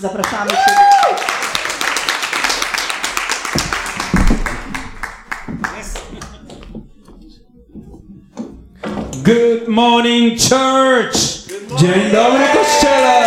Zapraszamy Cię. Good morning, church. Dzień dobry, Kościele.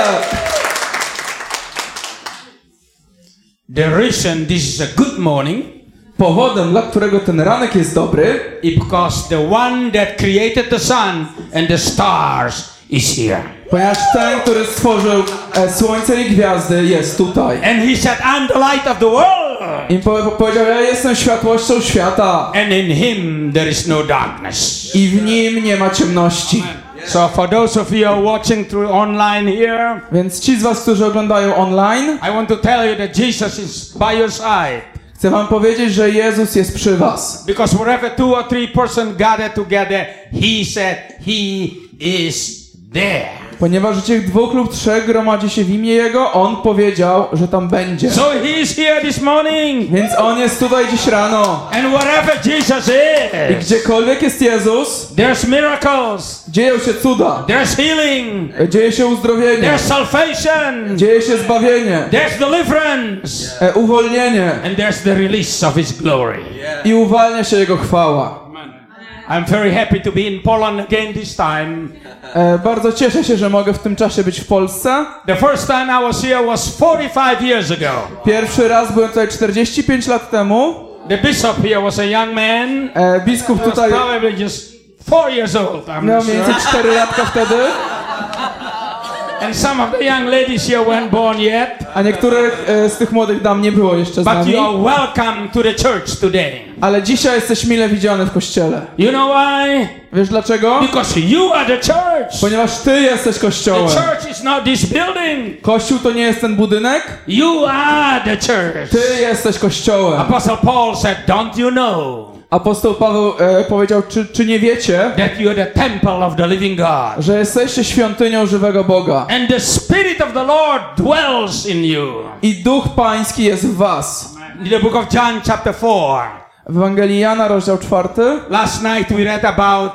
The reason this is a good morning Powodem, dla którego ten ranek jest dobry, is because the one that created the sun and the stars is here. ponieważ ten, który stworzył słońce i gwiazdy, jest tutaj. And he said, I'm the light of the world. I powiedział, ja jestem światłością świata. And in him there is no darkness. I w nim nie ma ciemności. So for those of you who are watching through online here, Więc ci z was, którzy oglądają online, I want to tell you that Jesus is by your side. chcę wam powiedzieć, że Jezus jest przy was. Because wherever 2 or 3 persons gather together, he said he is there. Ponieważ gdzie 2 lub 3 gromadzi się w imię Jego, On powiedział, że tam będzie. So he is here this morning. Więc On jest tutaj dziś rano. And wherever Jesus I is, gdziekolwiek jest Jezus, there's miracles, dzieją się cuda. there's healing, Dzieje się uzdrowienie. there's salvation, Dzieje się zbawienie. there's deliverance, Uwolnienie. and there's the release of his glory. I uwalnia się Jego chwała. I'm very happy to be in Poland again this time. Bardzo cieszę się, że mogę w tym czasie być w Polsce. The first time I was here was 45 years ago. Pierwszy raz byłem tutaj 45 lat temu. The bishop here was a young man. Biskup He was tutaj probably just 4 years old, I'm miał not mniej sure. więcej 4 latka wtedy. And some of the young ladies here weren't born yet. A niektórych z tych młodych dam nie było jeszcze z But nami. you are welcome to the church today. Ale dzisiaj jesteś mile widziany w kościele. You know why? Wiesz dlaczego? Because you are the church. Ponieważ Ty jesteś The kościołem. church is not this building. Kościół to nie jest ten budynek. You are the church. Ty jesteś kościołem. Apostle Paul said, don't you know Apostoł Paweł powiedział, czy nie wiecie, that you are the temple of the living God? że jesteście świątynią żywego Boga. And the Spirit of the Lord dwells in you. I Duch Pański jest w was. In the book of John chapter 4. W Ewangelii Jana, rozdział 4. Last night we read about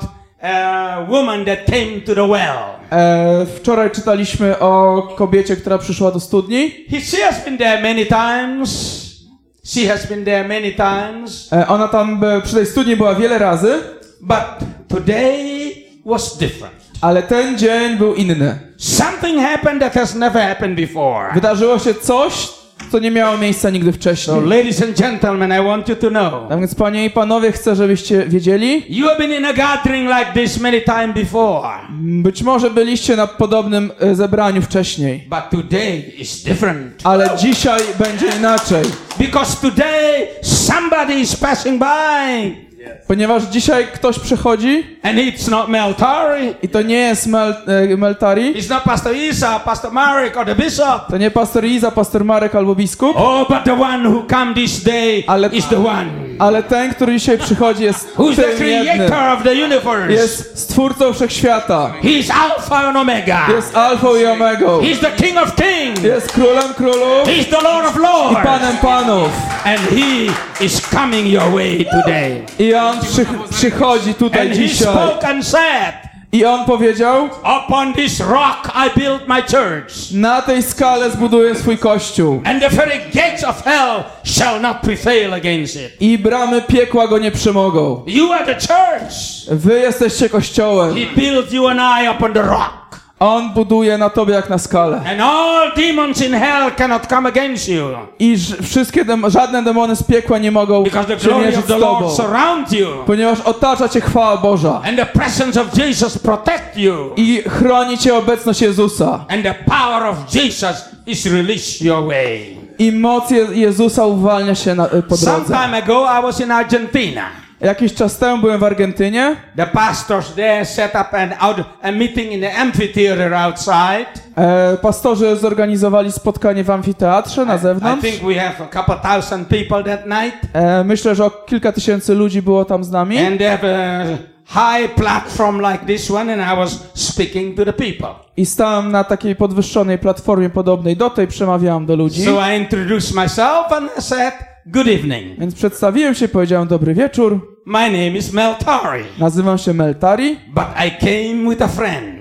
a woman that came to the well. Wczoraj czytaliśmy o kobiecie, która przyszła do studni. She has been there many times. She has been there many times. Ona tam przy tej studni była wiele razy, But today was different. ale ten dzień był inny. Something happened that has never happened before. Wydarzyło się coś, co nie miało miejsca nigdy wcześniej. So ladies and gentlemen, I want you to know. Tak więc, panie i panowie, chcę, żebyście wiedzieli. You have been in a gathering like this many times before. Być może byliście na podobnym zebraniu wcześniej. But today is different. Ale dzisiaj będzie inaczej. Because today somebody is passing by. Ponieważ dzisiaj ktoś przychodzi And it's not Meltari. i to nie jest Meltari, It's not Pastor Isa, Pastor Marek or the bishop. to nie pastor Iza, pastor Marek albo biskup, Oh, but the one who come this day is the one. ale ten, który dzisiaj przychodzi, jest Who's the tym jednym. creator of the universe. Jest stwórcą wszechświata. He's Alpha and Omega. Jest alfą i omegą. He's the King of Kings. Jest królem królów He's the Lord of i Lords. panem panów. And he is coming your way today. I on przychodzi tutaj And he dzisiaj. spoke and said, I on powiedział, upon this rock I built my church. na tej skale zbuduję swój kościół. And the very gates of hell shall not prevail against it. I bramy piekła go nie przemogą. You are the church. Wy jesteście kościołem. He built you and I upon the rock. On buduje na tobie jak na skale. And all demons in hell cannot come against you. I żadne demony z piekła nie mogą Because the się glory mierzyć of z the Lord tobą. surrounds you. Ponieważ otacza cię chwała Boża. And the presence of Jesus protect you. I chroni cię obecność Jezusa. And the power of Jesus is released your way. I moc Jezusa uwalnia się po Some drodze. time ago I was in Argentina. Jakiś czas temu byłem w Argentynie. The pastors there set up a meeting in the amphitheater outside. Pastorzy zorganizowali spotkanie w amfiteatrze na I zewnątrz. think we have a couple thousand people that night. Myślę, że kilka tysięcy ludzi było tam z nami. And they have a high platform like this one and I was speaking to the people. I stałem na takiej podwyższonej platformie podobnej do tej, przemawiałem do ludzi. So I introduced myself and I said, good evening. Więc przedstawiłem się, powiedziałem dobry wieczór. My name is Meltari. Nazywam się Meltari. But I came with a friend.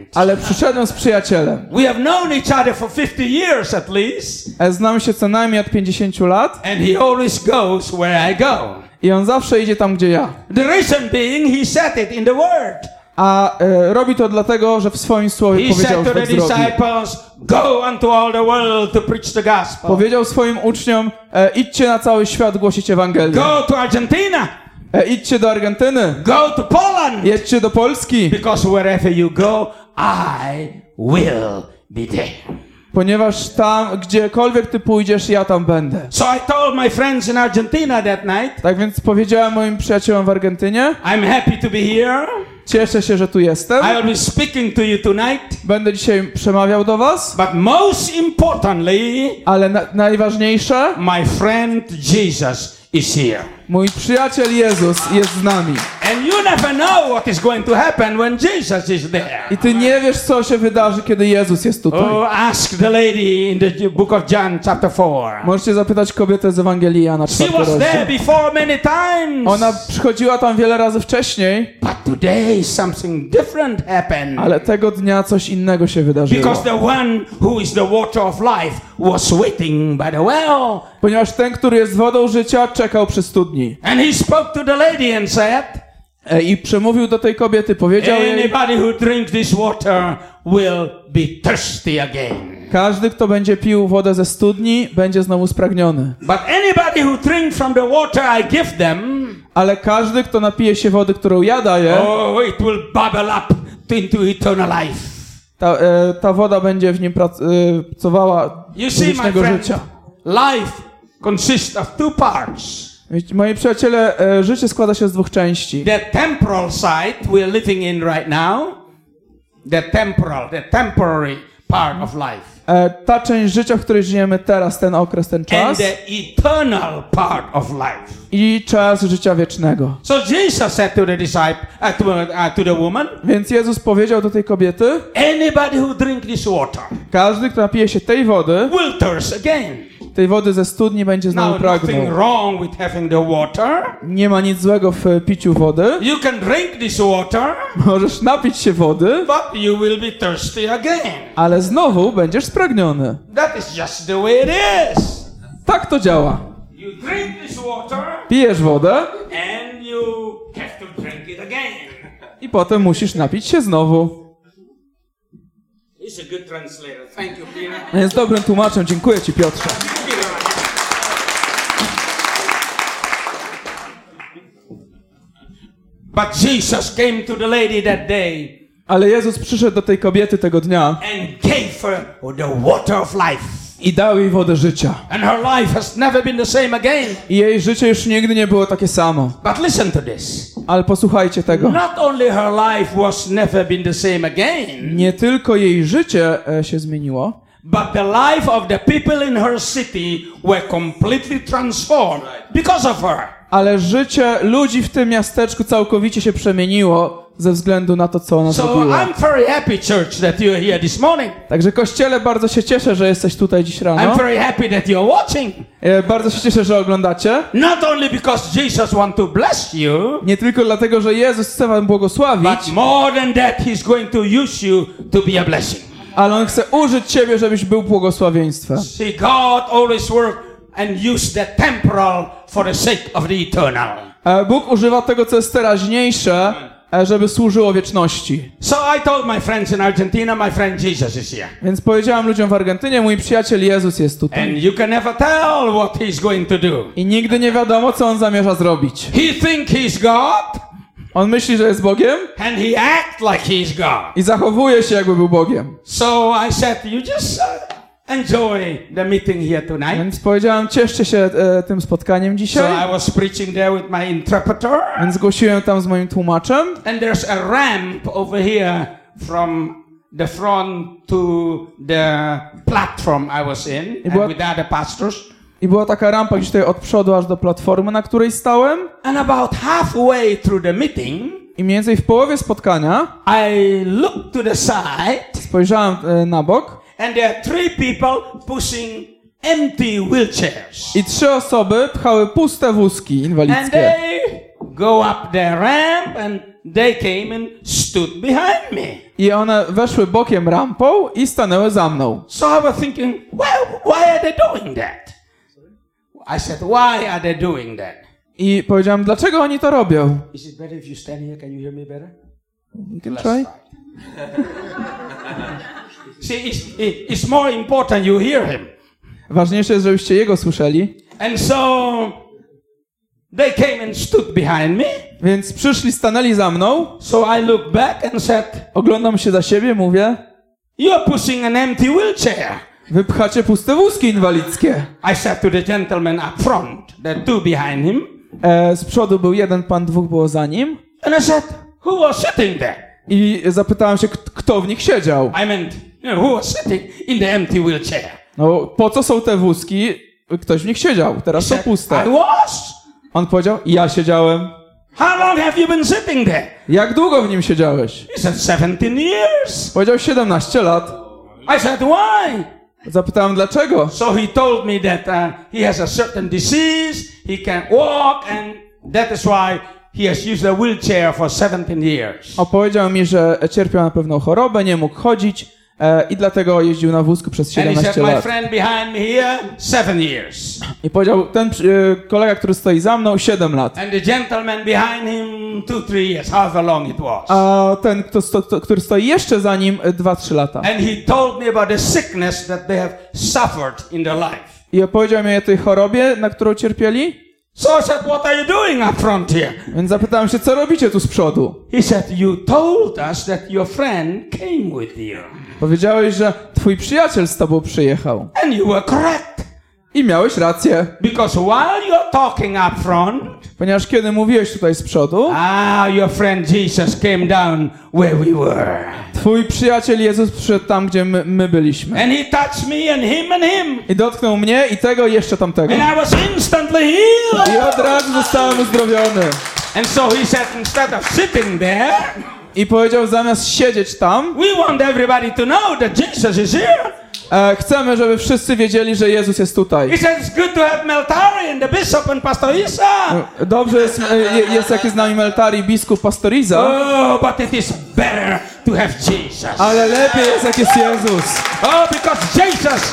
ale przyszedłem z przyjacielem. We have known each other for 50 years at least. Znamy się co najmniej od 50 lat And he always goes where I go. i on zawsze idzie tam, gdzie ja. The reason being, he said it in the word. A robi to dlatego, że w swoim słowie He powiedział, said to że the tak zrobi. disciples, go unto all the world to preach the gospel. Powiedział swoim uczniom, idźcie na cały świat głosić Ewangelię. Go to Argentina. Idźcie do Argentyny. Go to Poland. Jedźcie do Polski. Because wherever you go, I will be there. Ponieważ tam, gdziekolwiek ty pójdziesz, ja tam będę. So I told my friends in Argentina that night, Tak więc powiedziałem moim przyjaciołom w Argentynie, I'm happy to be here. cieszę się, że tu jestem. I will be speaking to you tonight. Będę dzisiaj przemawiał do was, But most importantly, ale najważniejsze, my friend Jesus is here. mój przyjaciel Jezus jest z nami. And you never know what is going to happen when Jesus is there. I ty nie wiesz, co się wydarzy, kiedy Jezus jest tutaj. Oh, ask the lady in the book of John chapter 4. Możecie zapytać kobietę z Ewangelii Jana, She 4 was there rozdział. before many times. Ona przychodziła tam wiele razy wcześniej, But today something different happened. ale tego dnia coś innego się wydarzyło. Because the one who is the water of life was waiting by the well. Ponieważ ten, który jest wodą życia, czekał przy studni. And he spoke to the lady and said, I przemówił do tej kobiety, powiedział jej, anybody who drinks this water will be thirsty again. każdy, kto będzie pił wodę ze studni, będzie znowu spragniony. But anybody who drinks from the water I give them, Ale każdy, kto napije się wody, którą ja daję, oh, it will bubble up into eternal life. ta woda będzie w nim pracowała do You see, my wiecznego friend, życia. life consists of two parts. Wiecie, moi przyjaciele, życie składa się z dwóch części. The temporal side we're living in right now, the temporary part of life. Ta część życia, w której żyjemy teraz, ten okres, ten And czas the eternal part of life. i czas życia wiecznego. So Jesus said to the to the woman, Więc Jezus powiedział do tej kobiety, anybody who drink this water każdy, kto napije się tej wody, will thirst again. tej wody ze studni, będzie znowu Now, nothing pragnął. wrong with having the water. Nie ma nic złego w piciu wody. You can drink this water, Możesz napić się wody, but you will be thirsty again. ale znowu będziesz spragniony. That is just the way it is. Tak to działa. You drink this water, Pijesz wodę and you have to drink it again. i potem musisz napić się znowu. He's a good translator. Thank you, Peter. Jest dobrym tłumaczem. Dziękuję ci, Piotrze. But Jesus came to the lady that day Ale Jezus przyszedł do tej kobiety tego dnia and gave her the water of life. i dał jej wodę życia. And her life has never been the same again. I jej życie już nigdy nie było takie samo. But listen to this. Ale posłuchajcie tego. Not only her life was never been the same again, Nie tylko jej życie się zmieniło, but the life of the people in her city were completely transformed because of her. ale życie ludzi w tym miasteczku całkowicie się przemieniło ze względu na to, co ona So zrobiła. I'm very happy, church, that you're here this morning. Także Kościele, bardzo się cieszę, że jesteś tutaj dziś I'm rano. very happy that you're watching. Bardzo się cieszę, że oglądacie. Not only because Jesus wants to bless you, Nie tylko dlatego, że Jezus chce wam błogosławić, but more than that, He's going to use you to be a blessing. ale On chce użyć ciebie, żebyś był błogosławieństwem. See, God always work and use the temporal for the sake of the eternal. Bóg używa tego, co jest teraźniejsze, żeby służyło wieczności. So I told my friends in Argentina, my friend Jesus is here. Więc powiedziałem ludziom w Argentynie, mój przyjaciel Jezus jest tutaj. And you can never tell what He's going to do. I nigdy nie wiadomo, co On zamierza zrobić. He think He's God, On myśli, że jest Bogiem and He act like He's God. i zachowuje się, jakby był Bogiem. So I said, you just enjoy the meeting here tonight. Więc powiedziałem, cieszcie się tym spotkaniem So dzisiaj. I was preaching there with my interpreter. Więc głosiłem tam z moim tłumaczem. And there's a ramp over here from the front to the platform I was in and with other pastors. I była taka rampa gdzieś tutaj od przodu aż do platformy, na której stałem. And about halfway through the meeting, I mniej więcej w połowie spotkania I looked to the side spojrzałem na bok and there are three people pushing empty wheelchairs. i 3 osoby pchały puste wózki And inwalidzkie. they go up the ramp and they came and stood behind me. I one weszły bokiem rampą i stanęły za mną. So I was thinking, why are they doing that? I said, why are they doing that? I powiedziałem, dlaczego oni to robią? Is it better if you stand here? Can you hear me better? You can try. See, it's more important you hear him. Ważniejsze jest, żebyście jego słyszeli. And so they came and stood behind me. Więc przyszli, stanęli za mną. So I looked back and said, Oglądam się za siebie, mówię, you're pushing an empty wheelchair. wy pchacie puste wózki inwalidzkie. I said to the gentleman up front, there are two behind him. Z przodu był jeden pan, dwóch było za nim. And I said, who was sitting there? I zapytałem się, kto w nich siedział. I meant, who was sitting in the empty wheelchair? No, po co są te wózki? Ktoś w nich siedział, teraz są puste. I was. On powiedział, ja siedziałem. How long have you been sitting there? Jak długo w nim siedziałeś? He said, 17 years. Powiedział, 17 lat. I said, why? Zapytałem, dlaczego? So he told me that he has a certain disease, he can't walk, and that is why he has used a wheelchair for 17 years. Opowiedział mi, że cierpiał na pewną chorobę, nie mógł chodzić i dlatego jeździł na wózku przez And he 17 said, my lat. friend behind me here, 7 years. I powiedział, ten kolega, który stoi za mną, 7 lat. And the gentleman behind him, 2-3 years, however long it was. A ten, który stoi jeszcze za nim, 2-3 lata. And he told me about the sickness that they have suffered in their life. I opowiedział mi o tej chorobie, na którą cierpieli. So I said, what are you doing up front here? Więc zapytałem się, co robicie tu z przodu? He said, you told us that your friend came with you. Powiedziałeś, że twój przyjaciel z tobą przyjechał. And you were correct. I miałeś rację. Because while you're talking up front, Ponieważ kiedy mówiłeś tutaj z przodu, your friend Jesus came down where we were. twój przyjaciel Jezus przyszedł tam, gdzie my byliśmy. And he touched me and him. I dotknął mnie i tego i jeszcze tamtego. And I was instantly healed. I od razu zostałem uzdrowiony. And so he said, instead of sitting there, I powiedział, zamiast siedzieć tam, we want everybody to know that Jesus is here. chcemy, żeby wszyscy wiedzieli, że Jezus jest tutaj. He said, it's good to have Meltari and the bishop and Pastor Isa. Dobrze jest jak jest z nami Meltari, biskup, pastor Iza, Oh, but it is better to have Jesus. ale lepiej jest jak jest Jezus. Oh, because Jesus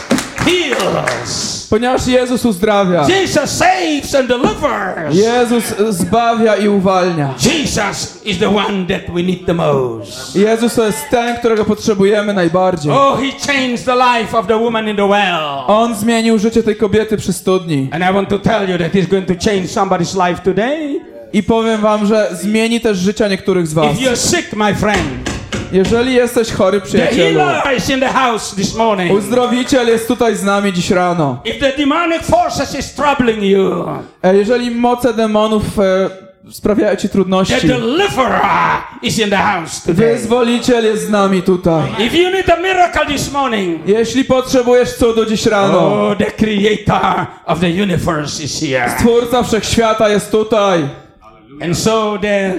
heals. Ponieważ Jezus uzdrawia. Jesus saves and delivers. Jezus zbawia i uwalnia. Jesus is the one that we need the most. Jezus to jest ten, którego potrzebujemy najbardziej. Oh, he changed the life of the woman in the well. On zmienił życie tej kobiety przy studni. And I want to tell you that he's going to change somebody's life today. I powiem wam, że zmieni też życia niektórych z was. If you're sick, my friend, Jeżeli jesteś chory, the przyjacielu, healer is in the house this morning. uzdrowiciel jest tutaj z nami dziś rano. If the demonic forces is troubling you, Jeżeli moce demonów sprawiają ci the trudności, deliverer is in the house today. wyzwoliciel jest z nami tutaj. If you need a miracle this morning, Jeśli potrzebujesz cudu dziś rano, oh, the creator of the universe is here. Twórca wszechświata jest tutaj. And so the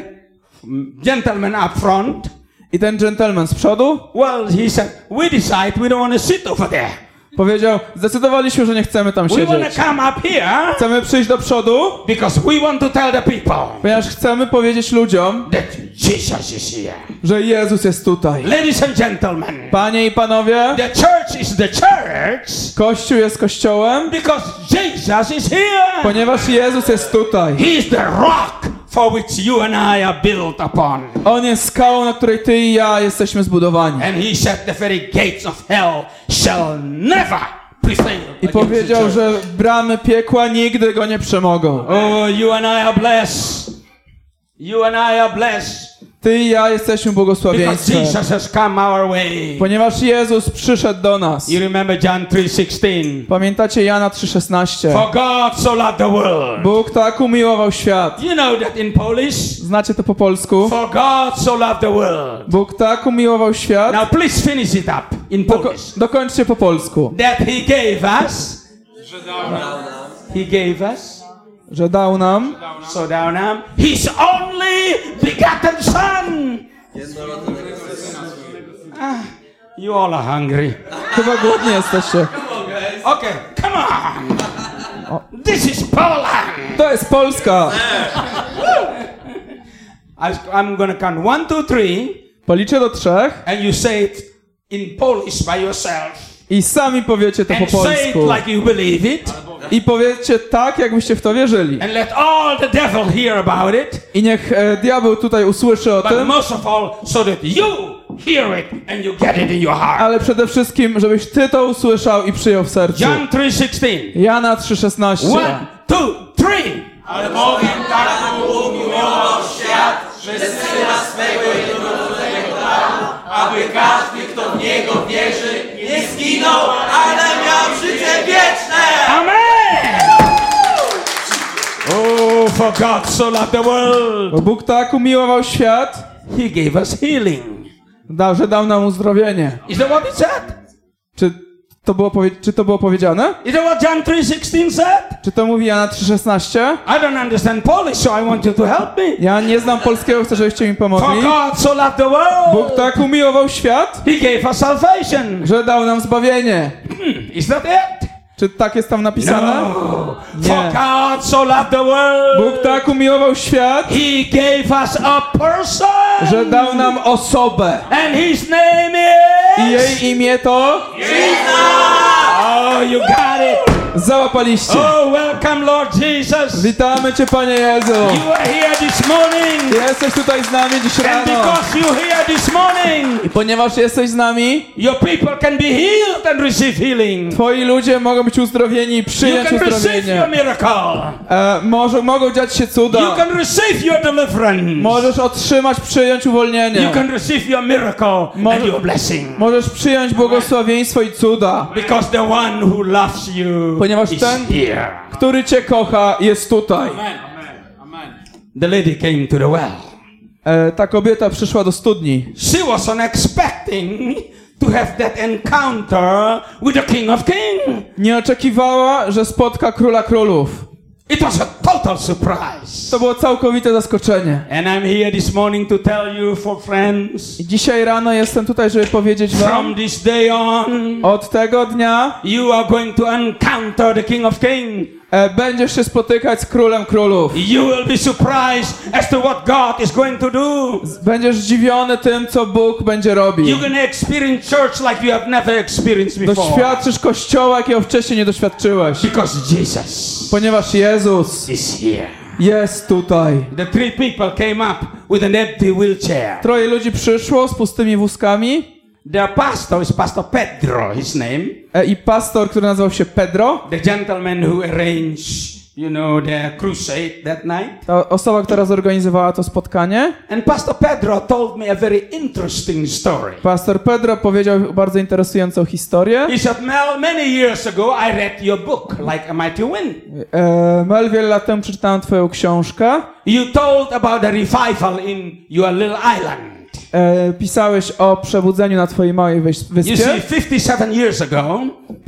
gentleman up front, I ten gentleman z przodu well, he said, we decide we don't want to sit over there. powiedział, zdecydowaliśmy, że nie chcemy tam We want siedzieć. to come up here Chcemy przyjść do przodu, because we want to tell the people ponieważ chcemy powiedzieć ludziom, that Jesus is here. że Jezus jest tutaj. Ladies and gentlemen, Panie i panowie, the church is the church Kościół jest kościołem, because Jesus is here. ponieważ Jezus jest tutaj. He is the rock for which you and I are built upon. On jest skałą, na której ty i ja jesteśmy zbudowani. And he said the very gates of hell shall never prevail. I powiedział, że bramy piekła nigdy go nie przemogą. Oh, you and I are blessed. You and I are blessed. Ty i ja jesteśmy Because błogosławieństwem, Jesus has come our way. ponieważ Jezus przyszedł do nas. You remember John 3:16. Pamiętacie Jana 3,16? For God so loved the world. Bóg tak umiłował świat. You know that in Polish? Znacie to po polsku? For God so loved the world. Bóg tak umiłował świat. Now please finish it up in Polish. Dokończcie po polsku. That he gave us. He gave us. Że dał nam So down his only begotten son. You all are hungry. Chyba głodni jesteście. Okay, come on. This is Poland. To jest Polska. I'm gonna count 1, 2, 3. Policzę do 3. And you say it in Polish by yourself. I sami powiecie to po And say it polsku. like you believe it. I powiecie tak, jakbyście w to wierzyli. And let all the devil hear about it. I niech diabeł tutaj usłyszy o But tym. most of all, so that you hear it and you get it in your heart. Ale przede wszystkim, żebyś ty to usłyszał i przyjął w sercu. John 3:16. Jana 3,16. 1, 2, 3. Ale bowiem tak Bóg umiłował świat, że Syna swego jednorodzonego dał, aby każdy, kto w Niego wierzy, nie zginął, ale miał życie wieczne! Amen. Oh, for God so loved the world. Bo Bóg tak umiłował świat, He gave us healing. że dał nam uzdrowienie. Is that what it said? Czy to było powiedziane? Is that what John 3:16 said? Czy to mówi Jana 3,16? I don't understand Polish, so I want you to help me. Ja nie znam polskiego, chcę, żebyście mi For pomogli. God so loved the Bóg world. tak umiłował świat, He gave us salvation. że dał nam zbawienie. Is that it? Czy tak jest tam napisane? No. Nie. For God so loved the world. Bóg tak umiłował świat, He gave us a person. że dał nam osobę. And his name I is... jej imię to Oh, you got it. załapaliście. Oh, welcome, Lord Jesus. Witamy Cię, Panie Jezu. You are here this morning. Jesteś tutaj z nami dziś And rano. because you're here this morning, I ponieważ jesteś z nami, your people can be healed and receive healing. Twoi ludzie mogą być uzdrowieni i You przyjąć can receive your uzdrowienie. miracle. Mogą dziać się You cuda. can receive your deliverance. Możesz otrzymać, przyjąć You uwolnienie. can receive your miracle and your blessing. Możesz przyjąć błogosławieństwo i cuda. Because the one who loves you Ponieważ is ten, here. który Cię kocha, jest tutaj. The lady came to the well. Ta kobieta przyszła do studni. She wasn't expecting to have that encounter with the King of Kings. Nie oczekiwała, że spotka Króla Królów. It was a total surprise. To było całkowite zaskoczenie. And I'm here this morning to tell you, for friends, I dzisiaj rano jestem tutaj, żeby powiedzieć from wam, this day on, od tego dnia you are going to encounter the King of Kings. będziesz się spotykać z Królem Królów. You will be surprised as to what God is going to do. Będziesz zdziwiony tym, co Bóg będzie robił. You're going to experience church like you have never experienced before. Doświadczysz Kościoła, jakiego wcześniej nie doświadczyłeś. Because Jesus Ponieważ Jezus is here. jest tutaj. The three people came up with an empty wheelchair. 3 ludzi przyszło z pustymi wózkami. Their pastor is Pastor Pedro, his name. I pastor, który nazywał się Pedro. The gentleman who arranged, you know, the crusade that night. Ta osoba, która zorganizowała to spotkanie. And Pastor Pedro told me a very interesting story. Pastor Pedro powiedział bardzo interesującą historię. He said, Mel, many years ago I read your book, Like a Mighty Wind. Mel, wiele lat temu przeczytałem twoją książkę. You told about the revival in your little island. Pisałeś o przebudzeniu na twojej małej You wyspie. see, 57 years ago,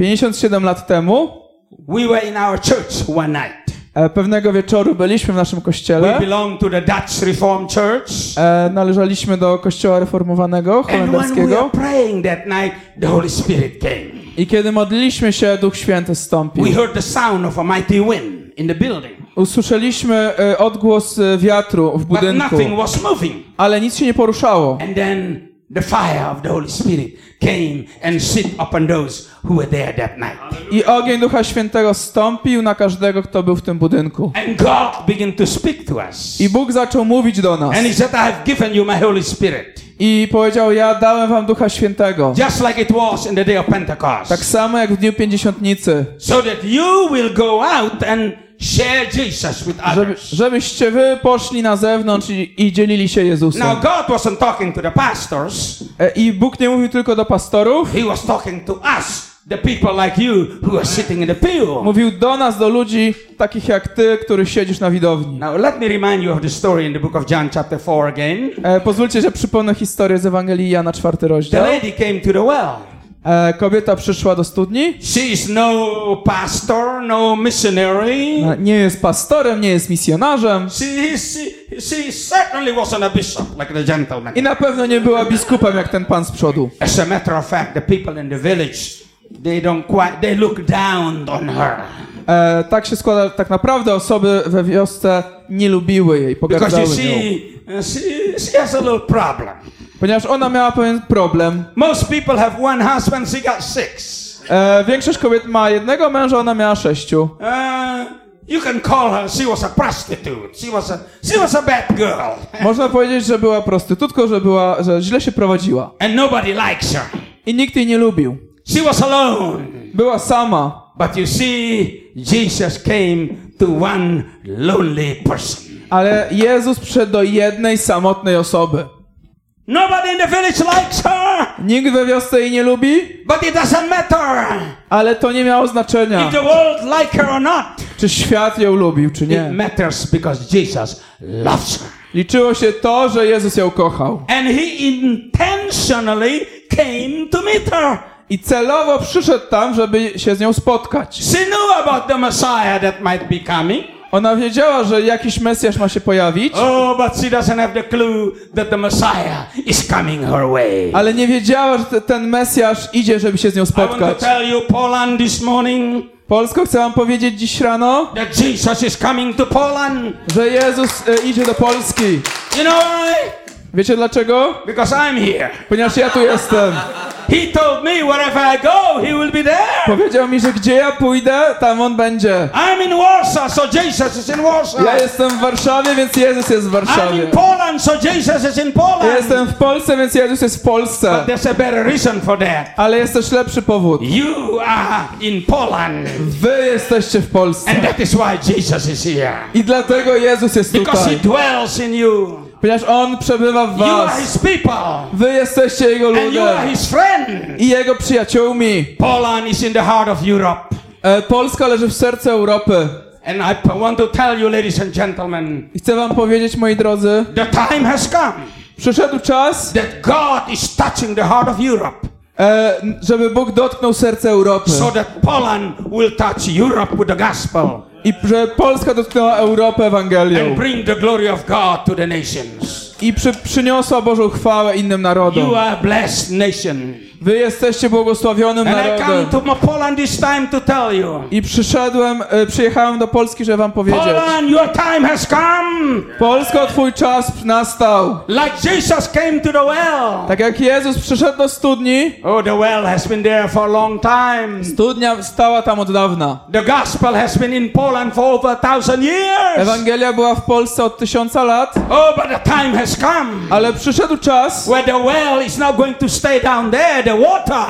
57 lat temu we were in our church one night. pewnego wieczoru byliśmy w naszym We kościele. belong to the Dutch Reformed Church. Należaliśmy do kościoła reformowanego, And when we were holenderskiego. praying that night, the Holy Spirit came. I kiedy modliliśmy się, Duch Święty zstąpił. We heard the sound of a mighty wind in the building. Usłyszeliśmy odgłos wiatru w But budynku, nothing was moving. ale nic się nie poruszało. And then the fire of the Holy Spirit came and sit upon those who were there that night. I ogień Ducha Świętego zstąpił na każdego, kto był w tym budynku. And God began to speak to us. I Bóg zaczął mówić do nas. And He said, I have given you my Holy Spirit. I powiedział, ja dałem wam Ducha Świętego. Just like it was in the day of Pentecost. Tak samo jak w dniu Pięćdziesiątnicy. So that you will go out and share Jesus with others. Żebyście wy poszli na zewnątrz i dzielili się Jezusem. Now God wasn't talking to the pastors. I Bóg nie mówił tylko do pastorów. He was talking to us, the people like you who are sitting in the pew. Mówił do nas, do ludzi takich jak ty, których siedzisz na widowni. Now let me remind you of the story in the book of John chapter 4 again. Pozwólcie, że przypomnę historię z Ewangelii Jana, 4 The rozdział. lady came to the well. Kobieta przyszła do studni. She is no pastor, no missionary. Nie jest pastorem, nie jest misjonarzem. She certainly wasn't a bishop like the gentleman. I na pewno nie była biskupem jak ten pan z przodu. As a matter of fact, the people in the village, they look down on her. Tak się składa, tak naprawdę osoby we wiosce nie lubiły jej, Because you pogardzały nią. see, she has a little problem. Ponieważ ona miała pewien problem. Most people have one husband, she got 6. Większość kobiet ma jednego męża, ona miała 6. You can call her, she was a prostitute. She was a bad girl. Można powiedzieć, że była prostytutką, że źle się prowadziła. And nobody likes her. I nikt jej nie lubił. She was alone. Była sama. But you see, Jesus came to one lonely person. Ale Jezus przyszedł do jednej samotnej osoby. Nobody in the village likes her. Nikt we wiosce jej nie lubi, But it doesn't matter ale to nie miało znaczenia, if the world like her or not. czy świat ją lubił, czy It nie. matters because Jesus loves her. Liczyło się to, że Jezus ją kochał. And he intentionally came to meet her. I celowo przyszedł tam, żeby się z nią spotkać. She knew about the Messiah that might be coming. Ona wiedziała, że jakiś Mesjasz ma się pojawić, Oh, but she doesn't have the clue that the Messiah is coming her way. ale nie wiedziała, że ten Mesjasz idzie, żeby się z nią I want to spotkać. tell you, Poland, this morning, Polsko, chcę wam powiedzieć dziś rano, that Jesus is coming to Poland. że Jezus idzie do Polski. You know why? Wiecie dlaczego? Because I'm here. Ponieważ ja tu jestem. He told me wherever I go, he will be there. Powiedział mi, że gdzie ja pójdę, tam on będzie. I'm in Warsaw, so Jesus is in Warsaw. Ja jestem w Warszawie, więc Jezus jest w I'm Warszawie. in Poland, so Jesus is in Ja Poland. jestem w Polsce, więc Jezus jest w Polsce. But there's a better reason for that. Ale jest też lepszy powód. You are in Poland. Wy jesteście w Polsce. And that is why Jesus is here. I dlatego Jezus jest Because he tutaj. dwells in you. Ponieważ On przebywa w You are was. his people. Wy jesteście Jego And you are ludem. his friend. I Jego przyjaciółmi. Poland is in the heart of Europe. Polska leży w sercu Europy. And I want to tell you, ladies and gentlemen, I chcę wam powiedzieć, moi drodzy, the time has come przyszedł czas, that God is touching the heart of Europe. żeby Bóg dotknął serce Europy. So that Poland will touch Europe with the gospel. I że Polska dotknęła Europę Ewangelią. And bring the glory of God to the nations. I przyniosła Bożą chwałę innym narodom. You are a blessed nation. Wy jesteście błogosławionym And I come narodem. to Poland this time to tell you. I przyjechałem do Polski, żeby wam powiedzieć. Poland, your time has come. Polsko, twój czas nastał. Like Jesus came to the well. Tak jak Jezus przyszedł do studni, Oh, the well has been there for a long time. studnia stała tam od dawna. The gospel has been in Poland for over 1000 years. Ewangelia była w Polsce od 1000 lat, Oh, but the time has come ale przyszedł czas, where the well is not going to stay down there, the water.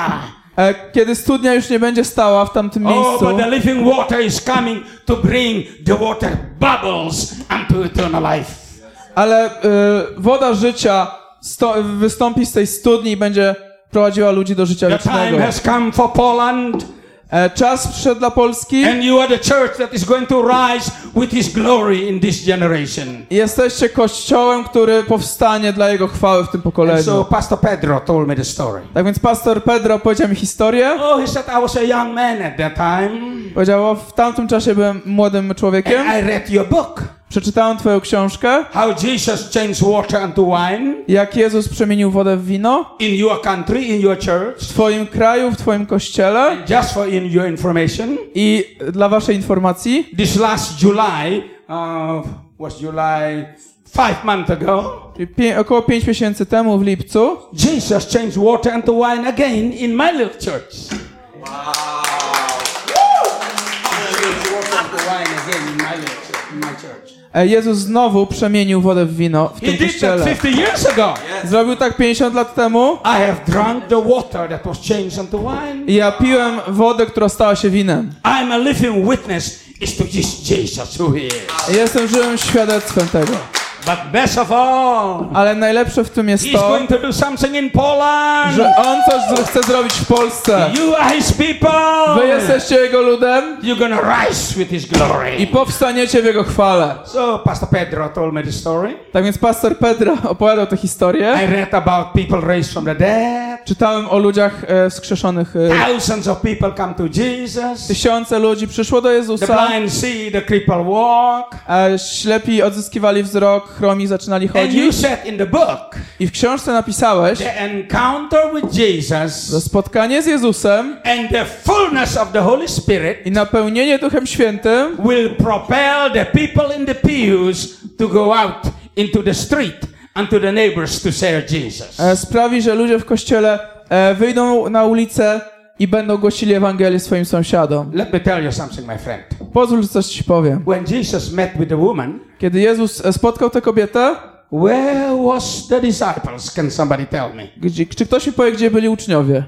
kiedy studnia już nie będzie stała w tamtym Oh, miejscu, but the living water is coming to bring the water bubbles unto eternal life. ale woda życia wystąpi z tej studni i będzie prowadziła ludzi do życia The time wiecznego. has come for Poland. Czas przyszedł dla Polski. And you are the church that is going to rise with his glory in this generation. Jesteście kościołem, który powstanie dla Jego chwały w tym And pokoleniu. so Pastor Pedro told me the story. Tak więc pastor Pedro powiedział mi historię. Oh, he said I was a young man at that time. Powiedział, w tamtym czasie byłem młodym człowiekiem. And I read your book. Przeczytałem twoją książkę, How Jesus changed water into wine jak Jezus przemienił wodę w wino in your country, in your church. w twoim kraju, w twoim kościele. And just for your information, I dla waszej informacji, this last July, was July 5 months ago, czyli około 5 miesięcy temu w lipcu, Jesus changed water into wine again in my little church. Wow. Water into wine again in my church. Jezus znowu przemienił wodę w wino w He tym did that kościele. 50 years ago. Zrobił tak 50 lat temu. I have drunk the water that was changed into wine. I ja piłem wodę, która stała się winem. I'm a living witness is to this Jesus who he is. I jestem żywym świadectwem tego. But best of all, Ale najlepsze w tym jest he's to, going to do something in Poland. że On coś chce zrobić w Polsce. You are his people. Wy jesteście Jego ludem You're gonna rise with his glory. i powstaniecie w Jego chwale. So Pastor Pedro told me the story. Tak więc pastor Pedro opowiadał tę historię. I read about people raised from the dead. Czytałem o ludziach wskrzeszonych. Thousands of people come to Jesus. Tysiące ludzi przyszło do The Jezusa. blind see, the cripple walk. Ślepi odzyskiwali wzrok, chromi zaczynali And you chodzić. said in the book, I w książce napisałeś, the encounter with że Jesus spotkanie z Jezusem and the fullness of the Holy Spirit i napełnienie Duchem Świętym will propel the people in the pews to go out into the street unto the neighbors to share Jesus. Sprawi, że ludzie w kościele wyjdą na ulicę i będą głosili Ewangelię swoim sąsiadom. Let me tell you something, my friend. Pozwól, że coś ci powiem. When Jesus met with the woman, Kiedy Jezus spotkał tę kobietę, where was the disciples? Can somebody tell me? czy ktoś mi powie, gdzie byli uczniowie?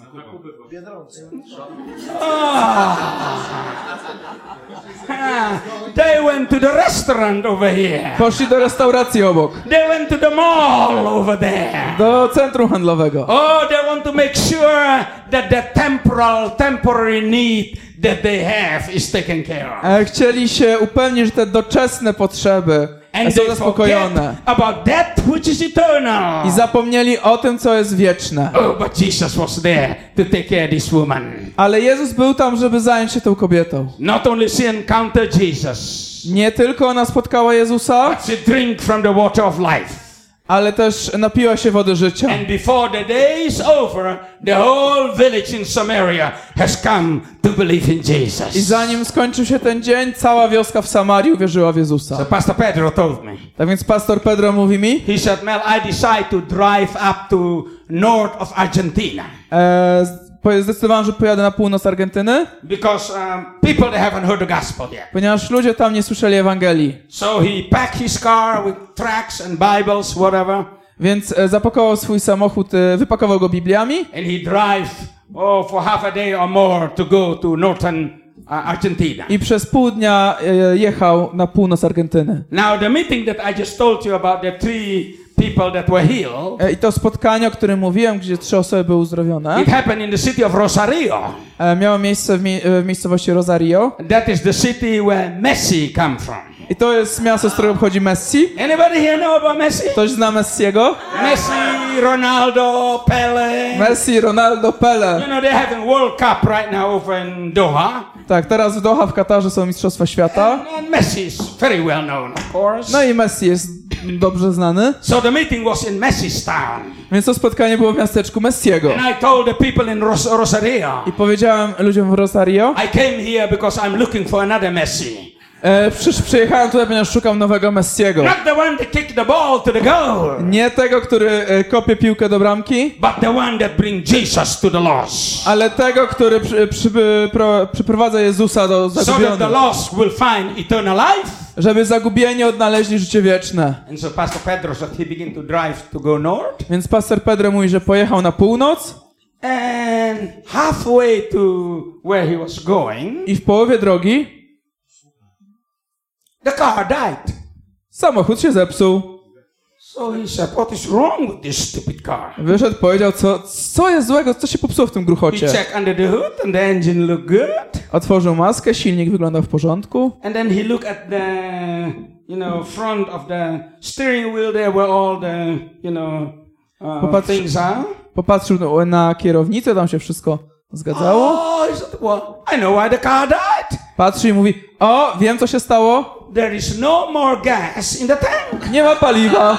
They went to the restaurant over here. Poszli do restauracji obok. They went to the mall over there. Do centrum handlowego. Oh, they want to make sure that the temporary need that they have is taken care of. Chcieli się upewnić, że te doczesne potrzeby And są they zaspokojone. forget about that which is eternal. I zapomnieli o tym, co jest wieczne. Oh, but Jesus was there to take care of this woman. Ale Jezus był tam, żeby zająć się tą kobietą. Not only she encountered Jesus, Nie tylko ona spotkała Jezusa, but she drank from the water of life. ale też napiła się wody życia. And before the day is over, the whole village in Samaria has come to believe in Jesus. I zanim skończył się ten dzień, cała wioska w Samarii uwierzyła w Jezusa. So Pastor Pedro told me. Tak więc pastor Pedro mówi mi, He said, Mel, I decide to drive up to north of Argentina. Zdecydowałem, że pojadę na północ Argentyny, Because people they haven't heard the gospel yet. ponieważ ludzie tam nie słyszeli Ewangelii. So he packed his car with tracts and Bibles, whatever. Więc zapakował swój samochód, wypakował go Bibliami And he drive for half a day or more to go to northern Argentina. i przez pół dnia jechał na północ Argentyny. Now the meeting that I just told you about, the 3 people that were healed, I to spotkanie, o którym mówiłem, gdzie 3 osoby były uzdrowione, it happened in the city of Rosario. miało miejsce w miejscowości Rosario. That is the city where Messi come from. I to jest miasto, z którego pochodzi Messi. Anybody here know about Messi? Ktoś zna Messiego? Messi, Ronaldo, Pele. Messi, Ronaldo, You Pele. know they're having World Cup right now over in Doha. Tak, teraz w Doha w Katarze są Mistrzostwa Świata. And Messi is very well known, of course. No i Messi jest dobrze znany. So the meeting was in Messi's town. Więc to spotkanie było w miasteczku Messiego. And I told the people in Rosario, I powiedziałem ludziom w Rosario, I came here because I'm looking for another Messi. Przyjechałem tutaj, ponieważ szukam nowego Messiego. Not the one that kicked the ball to the goal, Nie tego, który kopie piłkę do bramki, but the one that brings Jesus to the lost. ale tego, który przyprowadza Jezusa do So that the zagubionych. lost will find eternal life. Żeby zagubieni odnaleźli życie wieczne. And so Pastor Pedro said he began to drive to go north. Więc pastor Pedro mówi, że pojechał na północ And halfway to where he was going, i w połowie drogi the car died. samochód się zepsuł. So he said, what is wrong with this stupid car? Wyszedł, powiedział, co jest złego, co się popsuło w tym He gruchocie. checked under the hood and the engine looked good. Otworzył maskę, silnik wyglądał w porządku. And then he looked at the, front of the steering wheel there where all the, things are. Popatrzył na kierownicę, tam się wszystko zgadzało. Oh, he said, well, I know why the car died. Patrzy i mówi, o, wiem co się stało. There is no more gas in the tank. Nie ma paliwa.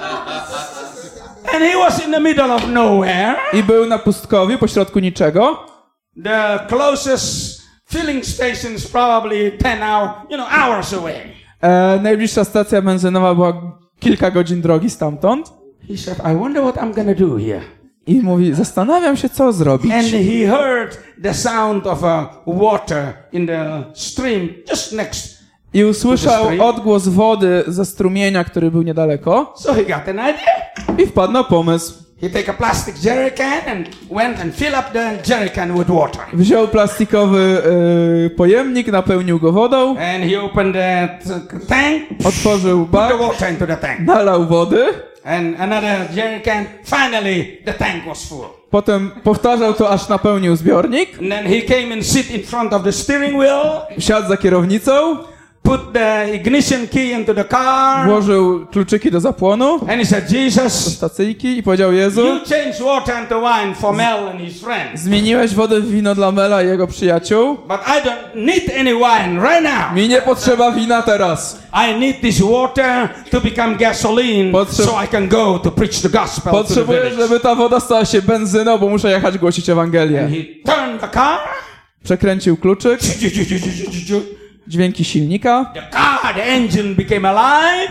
And he was in the middle of nowhere. I był na pustkowiu, pośrodku niczego. The closest filling station is probably 10 hours away. Najbliższa stacja benzynowa była kilka godzin drogi stamtąd. He said, I wonder what I'm gonna do here. I mówi, zastanawiam się, co zrobić. And he heard the sound of water in the stream just next. I usłyszał odgłos wody ze strumienia, który był niedaleko. So he got an idea. I wpadł na pomysł. He take a plastic jerrycan and went and fill up the jerrycan with water. Wziął plastikowy pojemnik, napełnił go wodą. And he opened the tank. Otworzył Put bak, the water into the tank. nalał wody. And another jerrycan. Finally, the tank was full. Potem powtarzał to, aż napełnił zbiornik. And then he came and sit in front of the steering wheel. Wsiadł za kierownicą. Put the ignition key into the car. Włożył kluczyki do zapłonu. And he said, Do Jesus, stacyjki i powiedział, Jezu, you change water into wine for Mel and his friends. zmieniłeś wodę w wino dla Mela i jego przyjaciół. But I don't need any wine right now. Mi nie potrzeba wina teraz. I need this water to become gasoline so I can go to preach the gospel to the Potrzebuję, village. żeby ta woda stała się benzyną, bo muszę jechać głosić Ewangelię. And he turned the car. Przekręcił kluczyk, dźwięki silnika. The car, the engine became alive.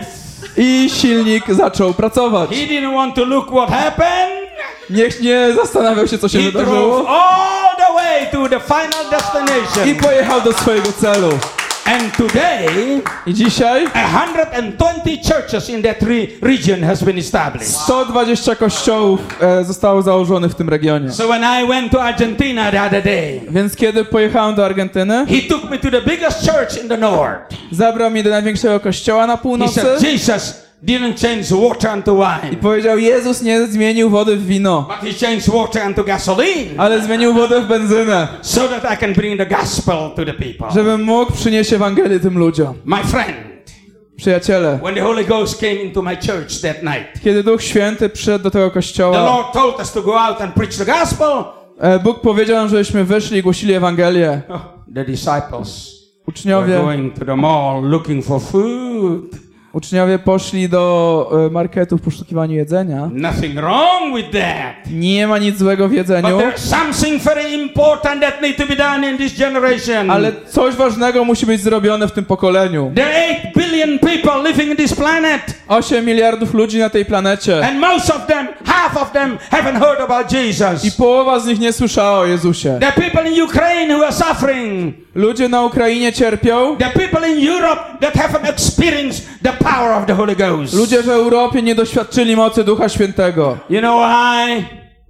I silnik zaczął pracować. He didn't want to look what happened. Nie zastanawiał się, co się He drove wydarzyło. all the way to the final destination. I pojechał do swojego celu. And today, I dzisiaj 120 churches in that region has been established. 120 kościołów zostało założonych w tym regionie. So when I went to Argentina the other day, Więc kiedy pojechałem do Argentyny, he took me to the biggest church in the north. zabrał mnie do największego kościoła na He północy said, Jesus didn't change water into i wine, powiedział, Jezus nie zmienił wody w wino, but he changed water into gasoline, ale zmienił wodę w benzynę, so that I can bring the gospel to the people. żebym mógł przynieść Ewangelię tym ludziom. My friend, Przyjaciele, when the Holy Ghost came into my church that night, kiedy Duch Święty przyszedł do tego the kościoła, Lord told us to go out and preach the gospel. Bóg powiedział nam, żebyśmy wyszli i głosili Ewangelię. Oh, the disciples were Uczniowie going to the mall looking for food. poszli do marketu w poszukiwaniu jedzenia. Nothing wrong with that. Nie ma nic złego w But jedzeniu, there's something very important that needs to be done in this generation. ale coś ważnego musi być zrobione w tym pokoleniu. There are 8 billion people living in this planet, 8 miliardów ludzi na tej planecie and most of them, half of them, haven't heard about i Jesus. połowa z nich nie słyszała o Jezusie. There are people in Ukraine who are suffering. Ludzie na Ukrainie cierpią, There are people in Europe that haven't experienced the power of the Holy Ghost. ludzie w Europie nie doświadczyli mocy Ducha Świętego. You know why?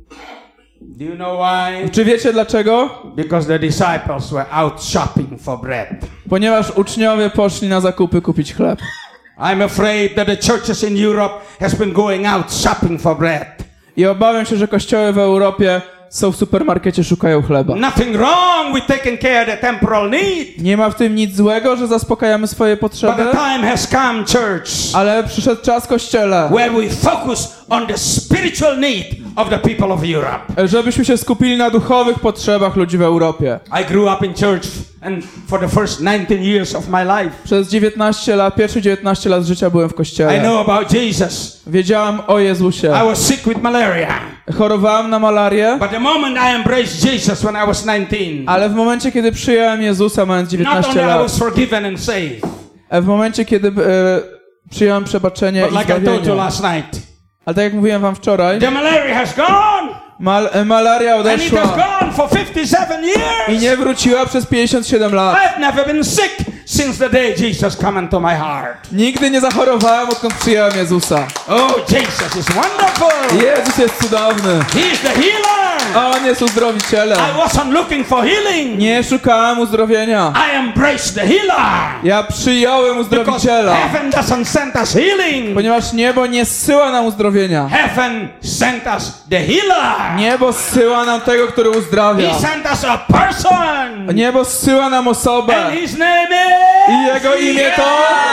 Do you know why? Czy wiecie dlaczego? Because the disciples were out shopping for bread. Ponieważ uczniowie poszli na zakupy kupić chleb. I'm afraid that the churches in Europe has been going out shopping for bread. I obawiam się, że kościoły w Europie są w supermarkecie, szukają chleba. Nothing wrong with taking care of the temporal need. Nie ma w tym nic złego, że zaspokajamy swoje But potrzeby, the time has come, church, ale przyszedł czas, Kościele, where we focus on the spiritual need of the people of Europe. żebyśmy się skupili na duchowych potrzebach ludzi w Europie. I grew up in church and for the first 19 years of my life, Przez 19 lat, pierwsze 19 lat życia byłem w I kościele. know about Jesus. Wiedziałam o Jezusie. I was sick with malaria. Chorowałem na malarię, But the moment I embraced Jesus when I was 19, ale w momencie, kiedy przyjąłem Jezusa, mając not 19 only I lat, was forgiven and saved, w momencie, kiedy przyjąłem przebaczenie but i like I told you zbawienie, last night, ale tak jak mówiłem wam wczoraj, the malaria has gone, malaria and it has odeszła gone for 57 i years. nie wróciła przez 57 lat. I've never been sick since the day Jesus come into my heart. Nigdy nie zachorowałem, odkąd przyjąłem Jezusa. Oh, Jesus is wonderful. Jezus jest cudowny. He's the healer. On jest uzdrowicielem. I wasn't looking for healing. Nie szukałem uzdrowienia. I embraced the healer. Ja przyjąłem Because uzdrowiciela, heaven doesn't send us healing. ponieważ niebo nie zsyła nam uzdrowienia. Heaven sent us the healer. Niebo zsyła nam tego, który uzdrawia. He sent us a person. Niebo zsyła nam osobę. And his name I is jego imię to...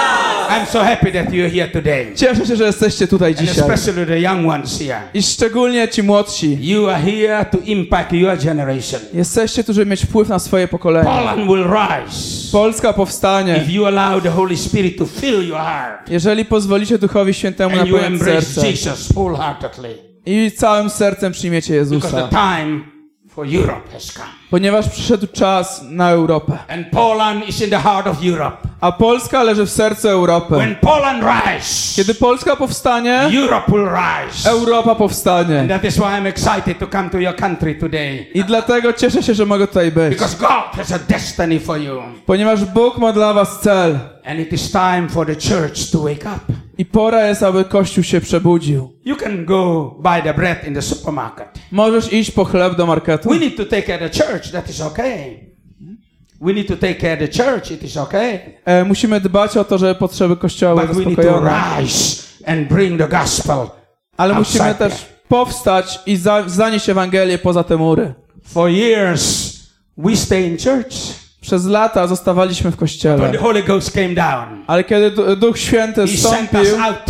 I'm so happy that you're here today. Cieszę się, że jesteście tutaj And dzisiaj. especially the young ones here. I szczególnie ci młodsi. You are here to impact your generation. Jesteście tu, żeby mieć wpływ na swoje pokolenie. Poland will rise Polska powstanie, if you allow the Holy Spirit to fill your heart jeżeli pozwolicie Duchowi Świętemu and you napełnić embrace serce Jesus wholeheartedly. i całym sercem przyjmiecie Because Jezusa. the time for Europe has come. Ponieważ przyszedł czas na Europę. And Poland is in the heart of Europe. A Polska leży w sercu Europy. When Poland rise, Kiedy Polska powstanie, Europe will rise. Europa powstanie. And that is why I'm excited to come to your country today. I dlatego cieszę się, że mogę tutaj być. Because God has a destiny for you. Ponieważ Bóg ma dla was cel. And it is time for the church to wake up. I pora jest, aby Kościół się przebudził. You can go buy the bread in the supermarket. Możesz iść po chleb do marketu. We need to take care of the church, that is okay. We need to take care of the church, it is okay. Musimy dbać o to, żeby potrzeby Kościoła były But we need to zaspokojone. rise and bring the gospel. Ale musimy outside też powstać i zanieść Ewangelię poza te mury. For years, we stay in church. Przez lata zostawaliśmy w When Kościele. the Holy Ghost came down, Ale kiedy Duch Święty He sent zstąpił, us out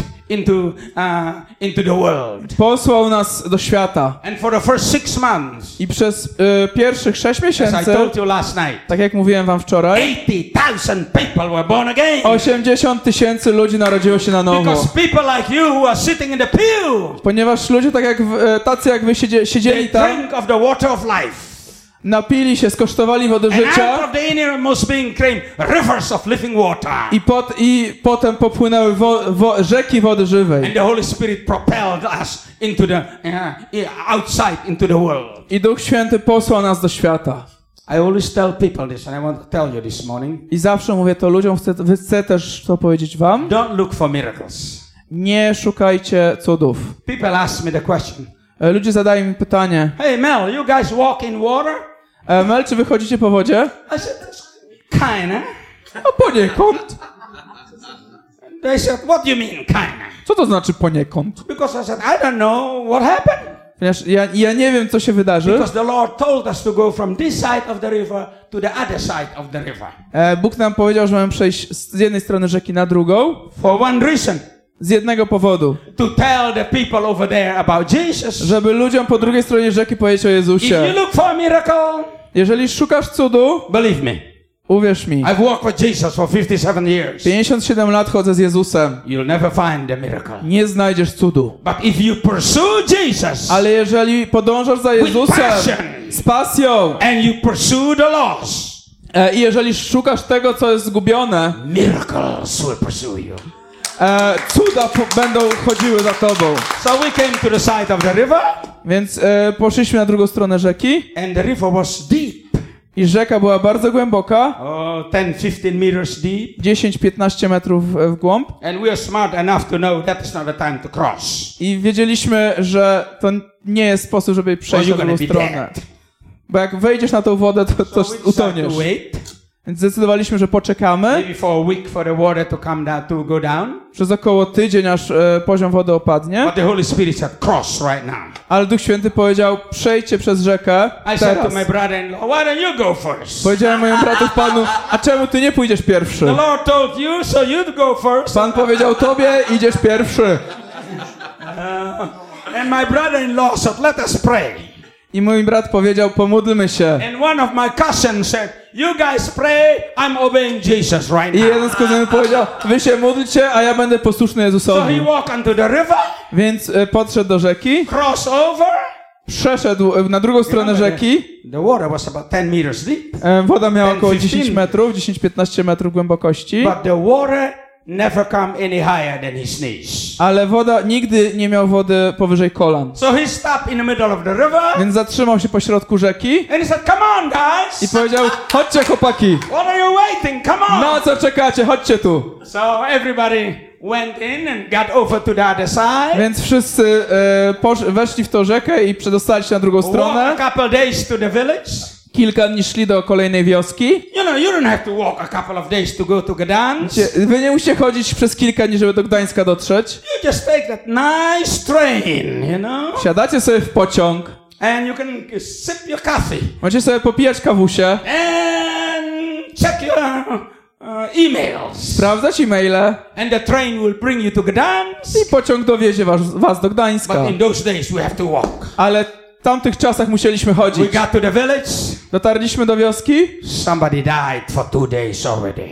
into the world. posłał nas do świata. And for the first 6 months, I przez pierwszych 6 as I miesięcy, told you last night, tak jak mówiłem wam wczoraj, 80,000 people were born again. 80 000 ludzi narodziło się na nowo. Because people like you who are sitting in the pew, Ponieważ ludzie tacy jak wy siedzieli they tam, drink of the water of life. napili się, skosztowali wody And out życia of the innermost being came rivers of living water. i potem popłynęły rzeki wody żywej. And the Holy Spirit propelled us into the outside into the world. I Duch Święty posłał nas do świata. I always tell people this, and I want to tell you this morning. I zawsze mówię to ludziom, chcę też to powiedzieć wam. Don't look for miracles. Nie szukajcie cudów. People ask me the question. Ludzie zadają mi pytanie. Hey Mel, you guys walk in water? Mel, czy wychodzicie po wodzie? I said, kinda. No poniekąd. They said, what do you mean, kinda? Co to znaczy poniekąd? Because I said, I don't know what happened. Ponieważ ja nie wiem, co się wydarzy. Because the Lord told us to go from this side of the river to the other side of the river. Bóg nam powiedział, że mamy przejść z jednej strony rzeki na drugą. For one reason. Z jednego powodu. To tell the people over there about Jesus. Żeby ludziom po drugiej stronie rzeki powiedzieć o Jezusie. If you look for a miracle, jeżeli szukasz cudu, believe me. Uwierz mi. I've walked with Jesus for 57 years. 57 lat chodzę z Jezusem. You'll never find the miracle. Nie znajdziesz cudu. But if you pursue Jesus, ale jeżeli podążasz za Jezusem z pasją, and you pursue the lost, i jeżeli szukasz tego, co jest zgubione, miracles will pursue you. Cuda będą chodziły za tobą. So we came to the side of the river. Więc poszliśmy na drugą stronę rzeki. And the river was deep. I rzeka była bardzo głęboka. 10-15 meters deep. 10-15 metrów w głąb. And we are smart enough to know that is not the time to cross. I wiedzieliśmy, że to nie jest sposób, żeby przejść na drugą stronę. Bo jak wejdziesz na tą wodę, to utoniesz. Więc zdecydowaliśmy, że poczekamy. Maybe for a week for the water to come down, to go down. Przez około tydzień, aż poziom wody opadnie. But the Holy Spirit said, cross right now. Ale Duch Święty powiedział, przejdźcie przez rzekę I said to my brother-in-law, why don't you go first? Powiedziałem mojemu bratu Panu, a czemu ty nie pójdziesz pierwszy? The Lord told you, so you'd go first. Pan powiedział tobie, idziesz pierwszy. And my brother-in-law said, let us pray. I mój brat powiedział, pomódlmy się. And one of my cousins said, you guys pray, I'm obeying Jesus right I now. jeden z kuzynów powiedział, wy się módlcie, a ja będę posłuszny So Jezusowi. he walked onto the river. Więc podszedł do rzeki. Cross over. Przeszedł na drugą stronę rzeki. The water was about 10 meters deep. Woda miała około 10 metrów, 10-15 metrów głębokości. But the water never come any higher than his knees. Ale woda, nigdy nie miał wody powyżej kolan. So he stopped in the middle of the river. Więc zatrzymał się pośrodku rzeki. And he said, come on guys. I powiedział, chodźcie chłopaki. What are you waiting? Come on. Na co czekacie? Chodźcie tu. So everybody went in and got over to the other side. Więc wszyscy weszli w tą rzekę i przedostali się na drugą stronę. Walk a couple days to the village. Kilka dni szli do kolejnej wioski. You know, you don't have to walk a couple of days to go to Gdansk. Wy nie musicie chodzić przez kilka dni, żeby do Gdańska dotrzeć. You just take that nice train, you know. Siadacie sobie w pociąg. And you can sip your coffee. Możecie sobie popijać kawusie. And check your emails. Sprawdzać e-maile. And the train will bring you to Gdansk. I pociąg dowiezie was do Gdańska. But in those days we have to walk. Ale w tamtych czasach musieliśmy chodzić. We got to the village. Dotarliśmy do wioski. Somebody died for 2 days already.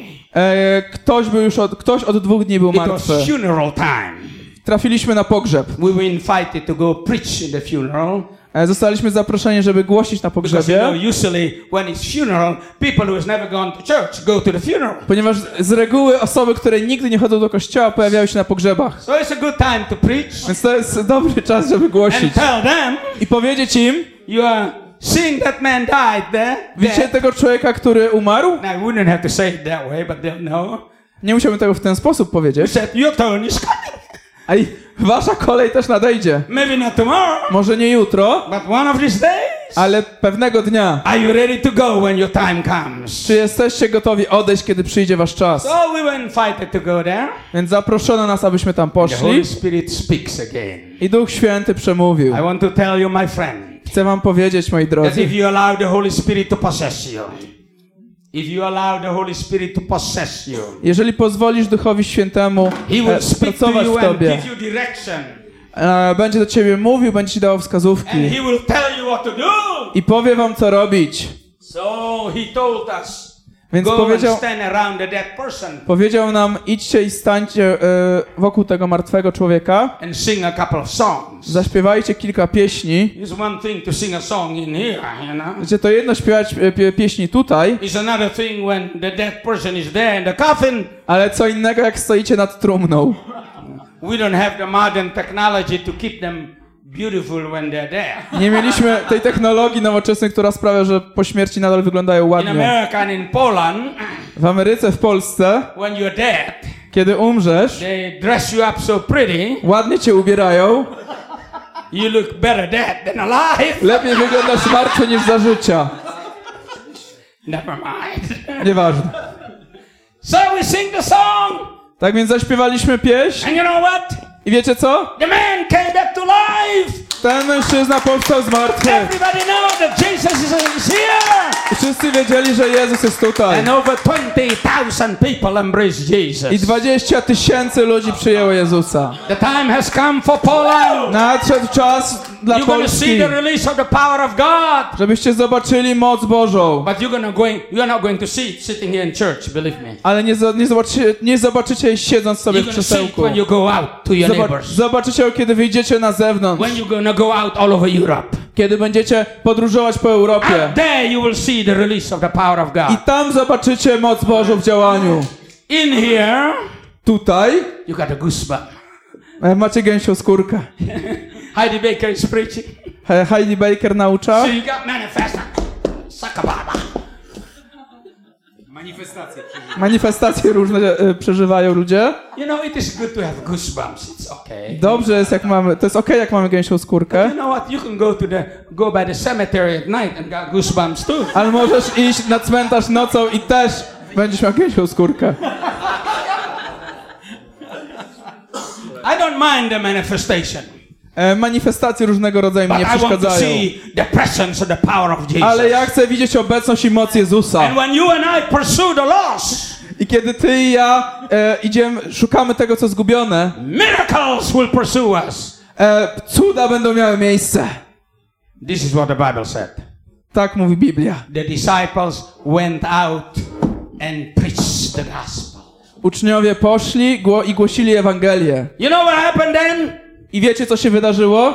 Ktoś od 2 dni był It martwy. was funeral time. Trafiliśmy na pogrzeb. We were invited to go preach in the funeral. Zostaliśmy zaproszeni, żeby głosić na Because you pogrzebie. know, usually when it's funeral, people who has never gone to church go to the funeral. Ponieważ z reguły osoby, które nigdy nie chodzą do kościoła, pojawiają się na pogrzebach. So it's a good time to preach. Więc to jest dobry czas, żeby And głosić. tell them, I powiedzieć im, you are seeing that man died there. widzicie tego człowieka, który umarł? Now, I wouldn't have to say it that way, but they'll know. Nie musiałbym tego w ten sposób We powiedzieć. said, your turn is coming. A i wasza kolej też nadejdzie. Maybe not tomorrow, Może nie jutro, but one of these days. ale pewnego dnia. Are you ready to go when your time comes? Czy jesteście gotowi odejść, kiedy przyjdzie wasz czas? So we were invited to go there. Więc zaproszono nas, abyśmy tam The Holy poszli. Spirit speaks again. I Duch Święty przemówił. I want to tell you, my friend, Chcę wam powiedzieć, moi that drodzy, if you allow the Holy Spirit to possess you, if you allow the Holy Spirit to possess you, jeżeli pozwolisz Duchowi Świętemu He will speak to pracować you w and tobie, give you direction, będzie do ciebie mówił, będzie ci dawał and wskazówki He will tell you what to do. i powie wam, co robić. So He told us Więc powiedział nam, idźcie i stańcie wokół tego martwego człowieka. And sing a couple of songs. Zaśpiewajcie kilka pieśni. It's one thing to sing a song in here, you know. Wiecie, to jedno śpiewać pieśni tutaj. It's another thing when the dead person is there in the coffin. Ale co innego, jak stoicie nad trumną. We don't have the modern technology to keep them beautiful when they're there. Nie mieliśmy tej technologii nowoczesnej, która sprawia, że po śmierci nadal wyglądają In ładnie. America and in Poland, W Ameryce, w Polsce, when you're dead, kiedy umrzesz, they dress you up so pretty, ładnie cię ubierają, you look better dead than alive. lepiej wyglądasz martwy niż za życia. Never mind. Nieważne. So we sing the song. Tak więc zaśpiewaliśmy pieśń And you know what? i wiecie co? The man came back to life. Ten mężczyzna powstał z martwych. Everybody knows that Jesus is here. I wszyscy wiedzieli, że Jezus jest tutaj. And over 20,000 people embraced Jesus. I 20 000 ludzi przyjęło Jezusa. The time has come for Poland. Nadszedł czas dla You're going to see Polski, the release of the power of God. żebyście zobaczyli moc Bożą. But you're not going to see it sitting here in church, believe me. Ale nie zobaczycie jej siedząc sobie You're w going to see it krzesełku. when you go out to your neighbors. Zobaczycie ją, kiedy wyjdziecie na zewnątrz. When you're going to go out all over Europe. Kiedy będziecie podróżować po Europie. Out there you will see the release of the power of God. I tam zobaczycie moc Bożą w działaniu. In here, Tutaj you got a goosebump. macie gęsią skórkę. Heidi Baker is preaching. Heidi Baker naucza. So you got manifest. Sakababa. Manifestacje różne przeżywają ludzie. You know, it is good to have goosebumps. It's okay. Dobrze jest, jak mamy, to jest okej, jak mamy gęsią skórkę. You know what? You can go by the cemetery at night and got goosebumps too. Ale możesz iść na cmentarz nocą i też będziesz miał gęsią skórkę. I don't mind the manifestation. Manifestacje różnego rodzaju mnie nie But I want to przeszkadzają. see the presence of the power of Jesus. Ale ja chcę widzieć obecność i moc Jezusa. And when you and I pursue the lost, I kiedy ty i ja szukamy tego, co zgubione, miracles will pursue us. Cuda będą miały miejsce. This is what the Bible said. Tak mówi Biblia. The disciples went out and preached the gospel. Uczniowie poszli i głosili Ewangelię. You know what happened then? I wiecie, co się wydarzyło?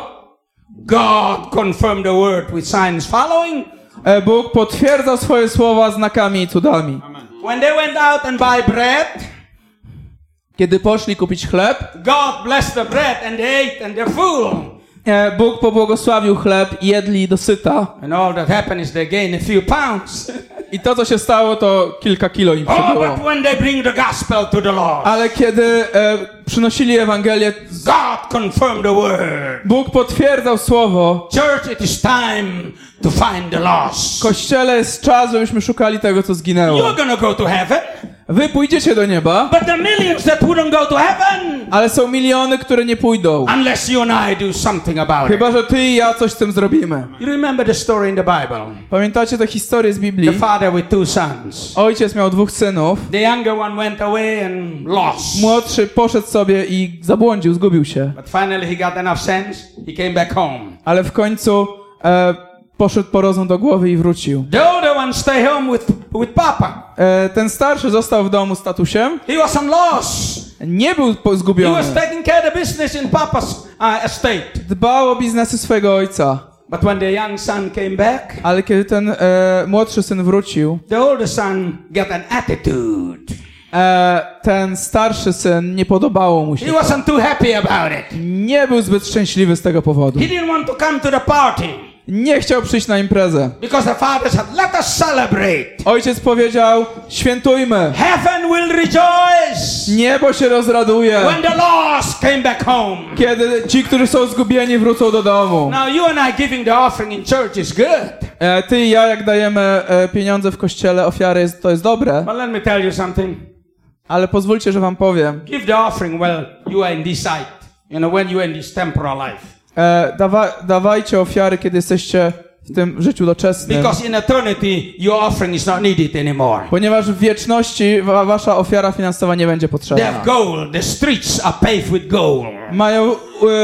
God confirmed the word with signs following. Bóg potwierdzał swoje słowa znakami i cudami. When they went out and buy bread, Kiedy poszli kupić chleb, God blessed the bread and they ate and they're full. Bóg pobłogosławił chleb i jedli dosyta. And all that happened is they gained a few pounds. I to, co się stało, to kilka kilo im Oh, przybyło. but when they bring the gospel to the Lord, Ale kiedy przynosili Ewangelię, God confirmed the word. Bóg potwierdzał słowo. Church, it is time to find the lost. Kościele, jest czas, żebyśmy szukali tego, co zginęło. You're gonna go to heaven, Wy pójdziecie do nieba, but the millions that wouldn't go to heaven ale są miliony, które nie pójdą. unless you and I do something about it. Chyba że ty i ja coś z tym zrobimy. You remember the story in the Bible? Pamiętacie tę historię z Biblii? The father with two sons. Ojciec miał 2 synów. The younger one went away and lost. Młodszy poszedł sobie i zabłądził, zgubił się. But finally he got enough sense. He came back home. Ale w końcu poszedł po rozum do głowy i wrócił. The older one stayed home with Papa. Ten starszy został w domu z tatusiem. He wasn't lost. Nie był He zgubiony. was taking care of the business in Papa's estate. Dbał o biznesy swojego ojca. But when the young son came back, Ale kiedy ten młodszy syn wrócił, the older son got an attitude. ten starszy syn nie podobało mu się. He wasn't too happy about it. Nie był zbyt szczęśliwy z tego powodu. He didn't want to come to the party Nie chciał przyjść na imprezę. because the father said, "Let us celebrate. Ojciec powiedział, świętujmy. Heaven will rejoice Niebo się rozraduje, when the lost came back home." kiedy ci, którzy są zgubieni, wrócą do domu. Now you and I giving the offering in church is good. Ty i ja, jak dajemy pieniądze w kościele, ofiary, to jest dobre. But let me tell you something. Ale pozwólcie, że wam powiem. Give the offering while you are in this side. You know, when you are in this temporal life. Dawajcie ofiary, kiedy jesteście w tym życiu doczesnym. Because in eternity your offering is not needed anymore. Ponieważ w wieczności wasza ofiara finansowa nie będzie They potrzebna. have gold. The streets are paved with gold. Mają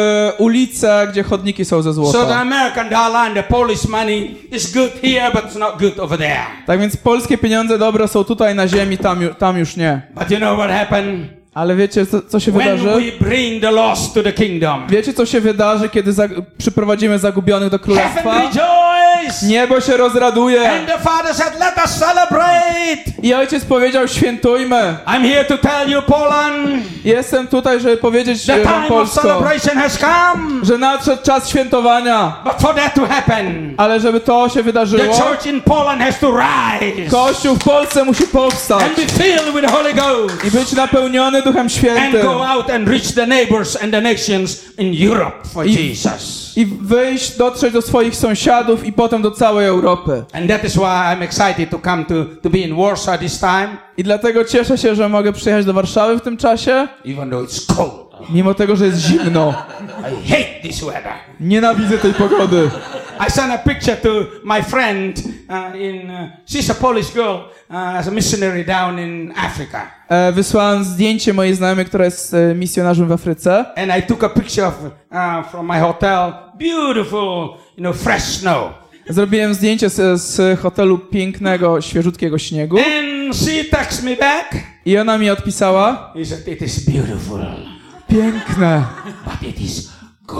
ulice, gdzie chodniki są ze So the złota. American dollar and the Polish money is good here, but it's not good over there. Tak więc polskie pieniądze dobre są tutaj na ziemi, tam już nie. But you know what happened? Ale wiecie, co się When wydarzy? we bring the lost to the kingdom. Wiecie, co się wydarzy, kiedy przyprowadzimy zagubionych do Heaven królestwa? rejoice! Niebo się rozraduje. And the Father said, let us celebrate! I ojciec powiedział, świętujmy. I'm here to tell you, Poland, Jestem tutaj, żeby powiedzieć the wam time of Polsko, celebration has come. że nadszedł czas świętowania. But for that to happen, Ale żeby to się the wydarzyło, church in Poland has to rise Kościół w Polsce musi powstać and be filled with the Holy Ghost i być napełniony Duchem and Świętym. go out and reach the neighbors and the nations in Europe for Jesus. I wyjść, dotrzeć do swoich sąsiadów i potem do całej Europy. And that is why I'm excited to come to be in Warsaw this time, I dlatego cieszę się, że mogę przyjechać do Warszawy w tym czasie, even though it's cold. mimo tego, że jest zimno. I hate this weather. Nienawidzę tej pogody. I sent a picture to my friend she's a Polish girl, as a missionary down in Africa. Wysłałem zdjęcie mojej znajomej, która jest misjonarzem w Afryce. And I took a picture of from my hotel, beautiful, fresh snow. Zrobiłem zdjęcie z hotelu pięknego, świeżutkiego śniegu. And she texted me back. I ona mi odpisała. He said, it is beautiful, Piękne, but it is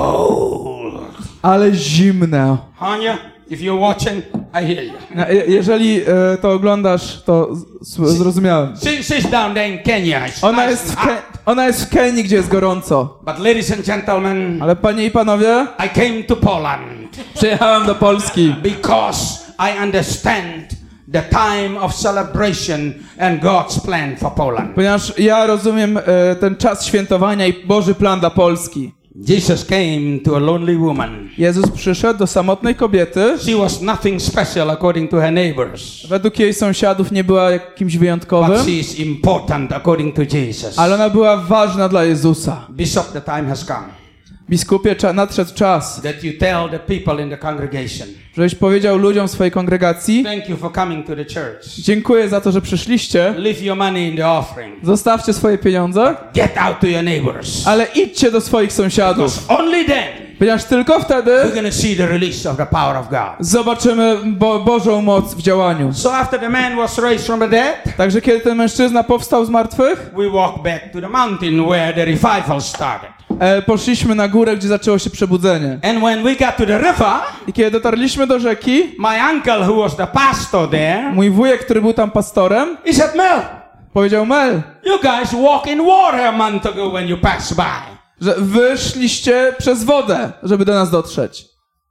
cold. ale zimne. Hanya, if you're watching, I hear you. Jeżeli to oglądasz, to zrozumiałem. She's down there in Kenya. It's Ona nice jest, and hot. ona jest w Kenii, gdzie jest gorąco. But ladies and gentlemen, Ale panie i panowie, I came to Poland przyjechałem do Polski, because I understand the time of celebration and God's plan for Poland. ponieważ ja rozumiem ten czas świętowania i Boży plan dla Polski. Jesus came to a lonely woman. Jezus przyszedł do samotnej kobiety. She was nothing special according to her neighbors, Według jej sąsiadów nie była jakimś wyjątkowym, but she is important according to Jesus. ale ona była ważna dla Jezusa. Bishop, the time has come Biskupie, nadszedł czas, that you tell the people in the congregation, żebyś powiedział ludziom w swojej kongregacji: thank you for coming to the church. dziękuję za to, że przyszliście. Leave your money in the offering. Zostawcie swoje pieniądze, Get out to your neighbors. ale idźcie do swoich sąsiadów. Because only then Ponieważ tylko wtedy we're going to see the release of the power of God. zobaczymy Bożą moc w działaniu. So after the man was raised from the dead, Także kiedy ten mężczyzna powstał z martwych, we walked back to the mountain where the revival started. poszliśmy na górę, gdzie zaczęło się przebudzenie. And when we got to the river, I kiedy dotarliśmy do rzeki, my uncle, who was the pastor there, mój wujek, który był tam pastorem, he said, Mel, powiedział: Mel, you guys walked in water a month ago when you passed by. że wyszliście przez wodę, żeby do nas dotrzeć.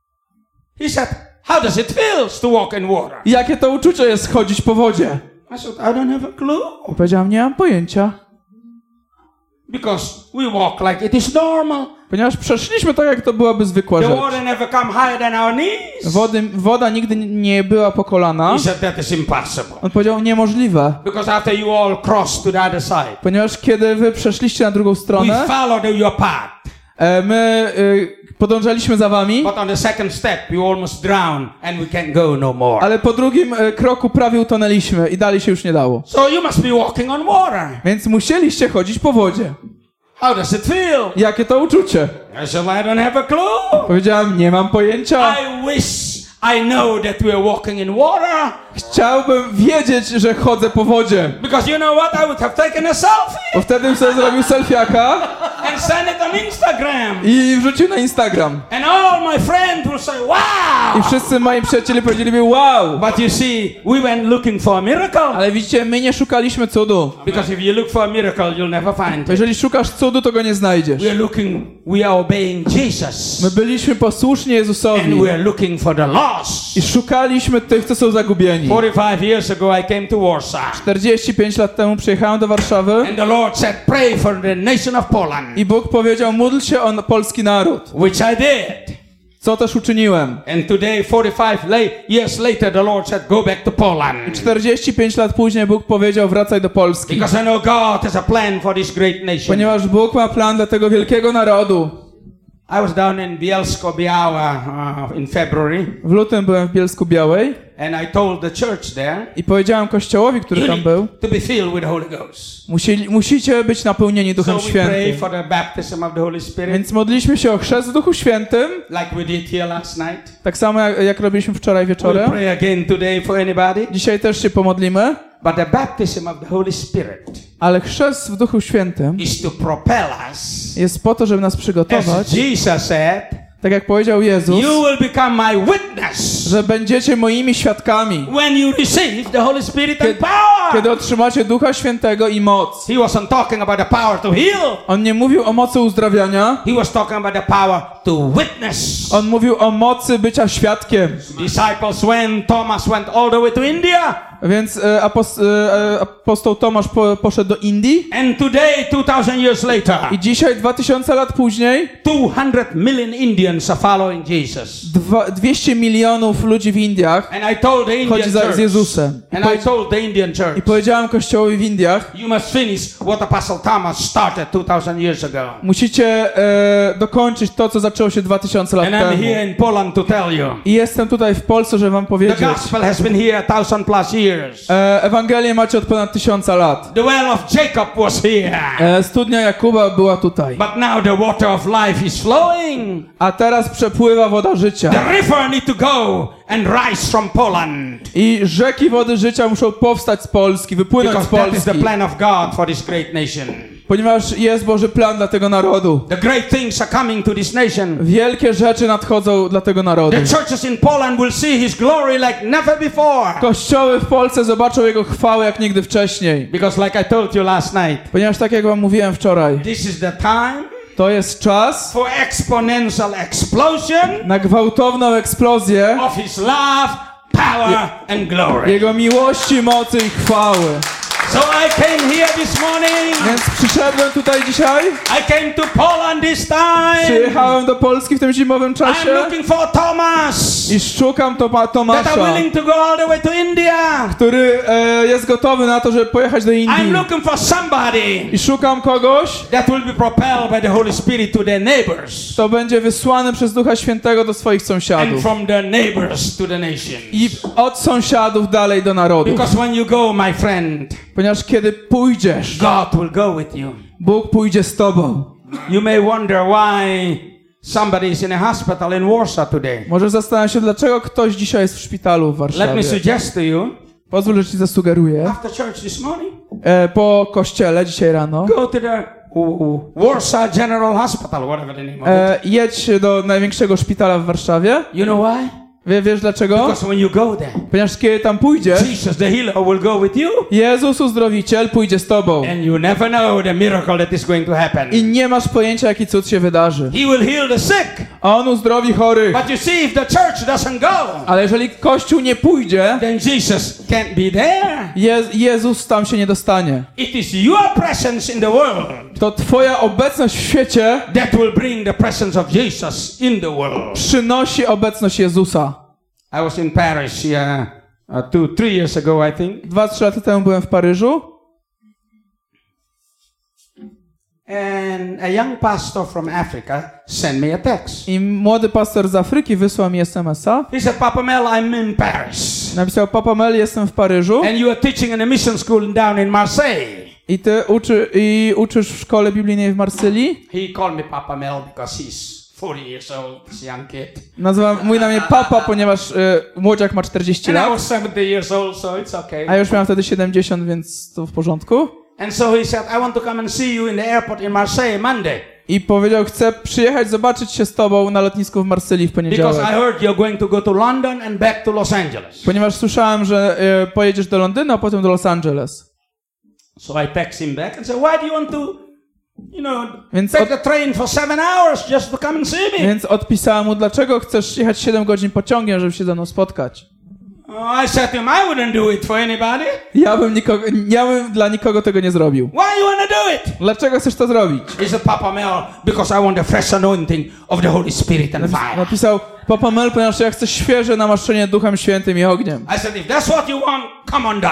He said, how does it feel to walk in water? Jakie to uczucie jest chodzić po wodzie? I said, I don't have a clue. I powiedziałam: nie mam pojęcia. Because we walk like it is normal. Ponieważ przeszliśmy tak, jak to byłaby zwykła The rzecz. water never come higher than our knees. Woda nigdy nie była po kolana. He said, that is impossible. On powiedział: niemożliwe. Because after you all crossed to the other side, Ponieważ kiedy wy przeszliście na drugą we stronę, followed your path. my podążaliśmy za wami, But on the second step, we almost drowned and we can't go no more. ale po drugim kroku prawie utonęliśmy i dalej się już nie dało. So you must be walking on water. Więc musieliście chodzić po wodzie. How does it feel? Jakie to uczucie? I said, I don't have a clue. Powiedziałem: nie mam pojęcia. I wish I know that we are walking in water. Chciałbym wiedzieć, że chodzę po wodzie. Because you know what? I would have taken a selfie Bo wtedy bym sobie zrobił selfiaka and sent it on Instagram. i wrzucił na Instagram. And all my friends will say, wow. I wszyscy moi przyjaciele powiedzieliby: wow. But you see, we went looking for a miracle. Ale widzicie, my nie szukaliśmy cudu. Because if you look for a miracle, you'll never find Bo it. jeżeli szukasz cudu, to go nie znajdziesz. We are obeying Jesus. My byliśmy posłuszni Jezusowi And we are looking for the lost. i szukaliśmy tych, co są zagubieni. 45 years ago, I came to Warsaw. 45 lat temu przyjechałem do Warszawy And the Lord said, pray for the nation of Poland. i Bóg powiedział: módl się o polski naród. Which I did. Co też uczyniłem. And today, 45 years later, the Lord said, go back to Poland. 45 lat później Bóg powiedział: wracaj do Polski. Because I know God has a plan for this great nation. Ponieważ Bóg ma plan dla tego wielkiego narodu. I was down in Bielsko-Biała in February. W lutym byłem w Bielsku-Białej. And I told the church there. I powiedziałem kościołowi, który tam był. To be filled with the Holy Ghost. Musicie być napełnieni Duchem Świętym. Pray for the baptism of the Holy Spirit. Więc modliliśmy się o chrzest w Duchu Świętym. Like we did here last night. Tak samo jak robiliśmy wczoraj wieczorem. We'll pray again today for anybody. Dzisiaj też się pomodlimy. But the baptism of the Holy Spirit. Ale chrzest w Duchu Świętym is to propel us. Jest po to, żeby nas przygotować. As Jesus said, tak jak powiedział Jezus, you will become my witness. Że będziecie moimi świadkami. When you receive the Holy Spirit and power. Kiedy otrzymacie Ducha Świętego i moc. He wasn't talking about the power to heal. On nie mówił o mocy uzdrawiania. He was talking about the power to witness. On mówił o mocy bycia świadkiem. Disciples when Thomas went all the way to India. Więc apostoł Tomasz poszedł do Indii. And today, 2000 years later, i dzisiaj, 2000 lat później, 200 million Indians are following Jesus. 200 milionów ludzi w Indiach and I told the Indian chodzi za Jezusem. And I told the Indian church. I powiedziałem kościołowi w Indiach, you must finish what Apostle Thomas started 2000 years ago. Musicie dokończyć to, co zaczęło się 2000 lat temu. And I'm here in Poland to tell you. I jestem tutaj w Polsce, żeby wam powiedzieć. The gospel has been here 1000+ years. Ewangelię macie od ponad 1000 lat. The well of Jacob was here. Studnia Jakuba była tutaj. But now the water of life is flowing. A teraz przepływa woda życia. The river need to go and rise from Poland. I rzeki wody życia muszą powstać z Polski, wypłynąć z Polski. Because that is the plan of God for this great nation. Ponieważ jest Boży plan dla tego narodu. The great things are coming to this nation. Wielkie rzeczy nadchodzą dla tego narodu. The churches in Poland will see his glory like never before. Kościoły w Polsce zobaczą jego chwałę jak nigdy wcześniej. Because like I told you last night. Ponieważ tak jak wam mówiłem wczoraj. This is the time. To jest czas for exponential explosion. Na gwałtowną eksplozję. Of his love, power and glory. Jego miłości, mocy i chwały. So I came here this morning. Więc przyszedłem tutaj dzisiaj. I came to Poland this time. Przyjechałem do Polski w tym zimowym czasie. I'm looking for Thomas. I szukam Tomasza. That are willing to go all the way to India. Który jest gotowy na to, żeby pojechać do Indii. I'm looking for somebody. I szukam kogoś. That will be propelled by the Holy Spirit to their neighbors. To będzie wysłany przez Ducha Świętego do swoich sąsiadów. And from their neighbors to the nations. I od sąsiadów dalej do narodu. Because when you go, my friend. Ponieważ kiedy pójdziesz, God will go with you. Bóg pójdzie z tobą. You may wonder why somebody is in a hospital in Warsaw today. Może zastanawiać się, dlaczego ktoś dzisiaj jest w szpitalu w Warszawie. Let me suggest to you. Pozwól, że ci zasugeruję. After church this morning. Po kościele dzisiaj rano. Go to the Warsaw General Hospital, whatever the name of it. Jedź do największego szpitala w Warszawie. You know why? Wiesz dlaczego? Because when you go there, ponieważ kiedy tam pójdziesz, Jesus the healer will go with you. Jezus uzdrowiciel pójdzie z tobą. And you never know the miracle that is going to happen. I nie masz pojęcia, jaki cud się wydarzy. He will heal the sick. On uzdrowi chorych. But you see, if the church doesn't go, ale jeżeli Kościół nie pójdzie, then Jesus can't be there. Jezus tam się nie dostanie. It is your presence in the world. To twoja obecność w świecie that will bring the presence of Jesus in the world. Przynosi obecność Jezusa. I was in Paris 2-3 years ago, I think. 2-3 lata temu byłem w Paryżu. And a young pastor from Africa sent me a text. I młody pastor z Afryki wysłał mi SMS-a. He said, Papa Mel, I'm in Paris. Napisał, Papa Mel, jestem w Paryżu. And you are teaching in a mission school down in Marseille. I ty uczysz w szkole biblijnej w Marsylii. He called me Papa Mel because he's 40 years old, this young kid. Mówi na mnie Papa, ponieważ młodziak ma 40 lat. And I was 70 years old, so it's okay. A już miałem wtedy 70, więc to w porządku. And so he said, I want to come and see you in the airport in Marseille Monday. I powiedział, chcę przyjechać, zobaczyć się z tobą na lotnisku w Marsylii w poniedziałek. Because I heard you're going to go to London and back to Los Angeles. Ponieważ słyszałem, że pojedziesz do Londynu, a potem do Los Angeles. So I text him back and said, why do you want to, take the train for 7 hours just to come and see me? Więc odpisałem mu, dlaczego chcesz jechać 7 godzin pociągiem, żeby się ze mną spotkać. I said to him, I wouldn't do it for anybody. Ja bym dla nikogo tego nie zrobił. Why you wanna do it? Dlaczego chcesz to zrobić? He said, Papa Mel, because I want the fresh anointing of the Holy Spirit and fire. Napisał, Papa Mel, ponieważ ja chcę świeże namaszczenie Duchem Świętym i ogniem. I said, if that's what you want, come on down.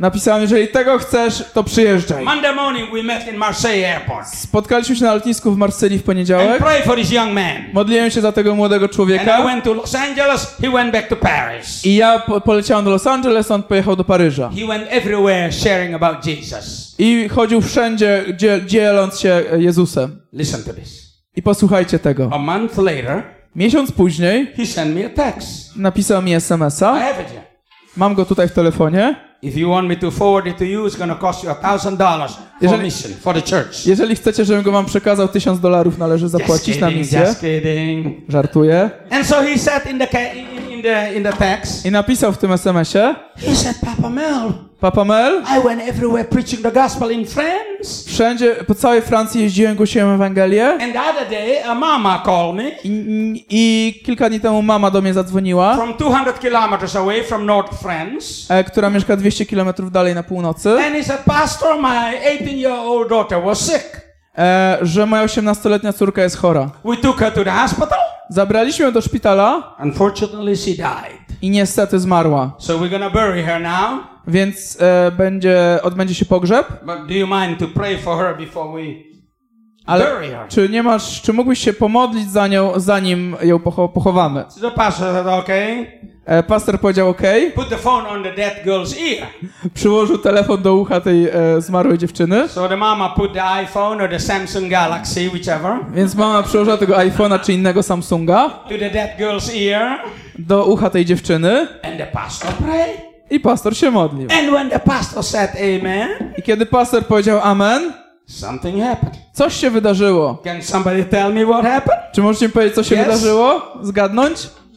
Napisałem, jeżeli tego chcesz, to przyjeżdżaj. Monday morning we met in Marseille airport. Spotkaliśmy się na lotnisku w Marsylii w And poniedziałek. pray for this young man. Modliłem się za tego młodego And I człowieka. went to Los Angeles, he went back to Paris. I ja poleciałem do Los Angeles, on pojechał do Paryża. He went everywhere sharing about Jesus. I chodził wszędzie, dzieląc się Jezusem. Listen to this. I posłuchajcie tego. A month later, Miesiąc później he sent me a text. napisał mi I SMS-a. have it here. Mam go tutaj w telefonie. If you want me to forward it to you, it's going to cost you $1,000 for mission, for the church. Jeżeli chcecie, żebym go wam przekazał, $1000 należy zapłacić na misję. Just kidding. Żartuję. And so he said in the text, I napisał w tym SMS-ie: he said, Papa Mel, Papa Mel, I went everywhere preaching the gospel in France. wszędzie, po całej Francji jeździłem, głosiłem Ewangelię. And the other day, a mama called me I kilka dni temu mama do mnie zadzwoniła, from 200 kilometers away from North France. która mieszka 200 kilometrów dalej na północy, And he said, Pastor, my 18-year-old daughter was sick. że moja 18-letnia córka jest chora. We took her to the hospital. Zabraliśmy ją do szpitala Unfortunately, she died. i niestety zmarła. So we're gonna bury her now. Więc odbędzie się pogrzeb. But do you mind to pray for her before we Ale bury her? czy mógłbyś się pomodlić za nią, zanim ją pochowamy? So the pastor said, okay. Pastor powiedział okej. Put the phone on the dead girl's ear. Przyłożył telefon do ucha tej zmarłej dziewczyny. So the mama put the iPhone or the Samsung Galaxy, whichever, Więc mama przyłożyła tego iPhone'a czy innego Samsunga to the dead girl's ear. do ucha tej dziewczyny And the pastor prayed. i pastor się modlił. And when the pastor said amen, I kiedy pastor powiedział amen, something happened. coś się wydarzyło. Can somebody tell me what happened? Czy możecie mi powiedzieć, co się Yes. wydarzyło? Zgadnąć?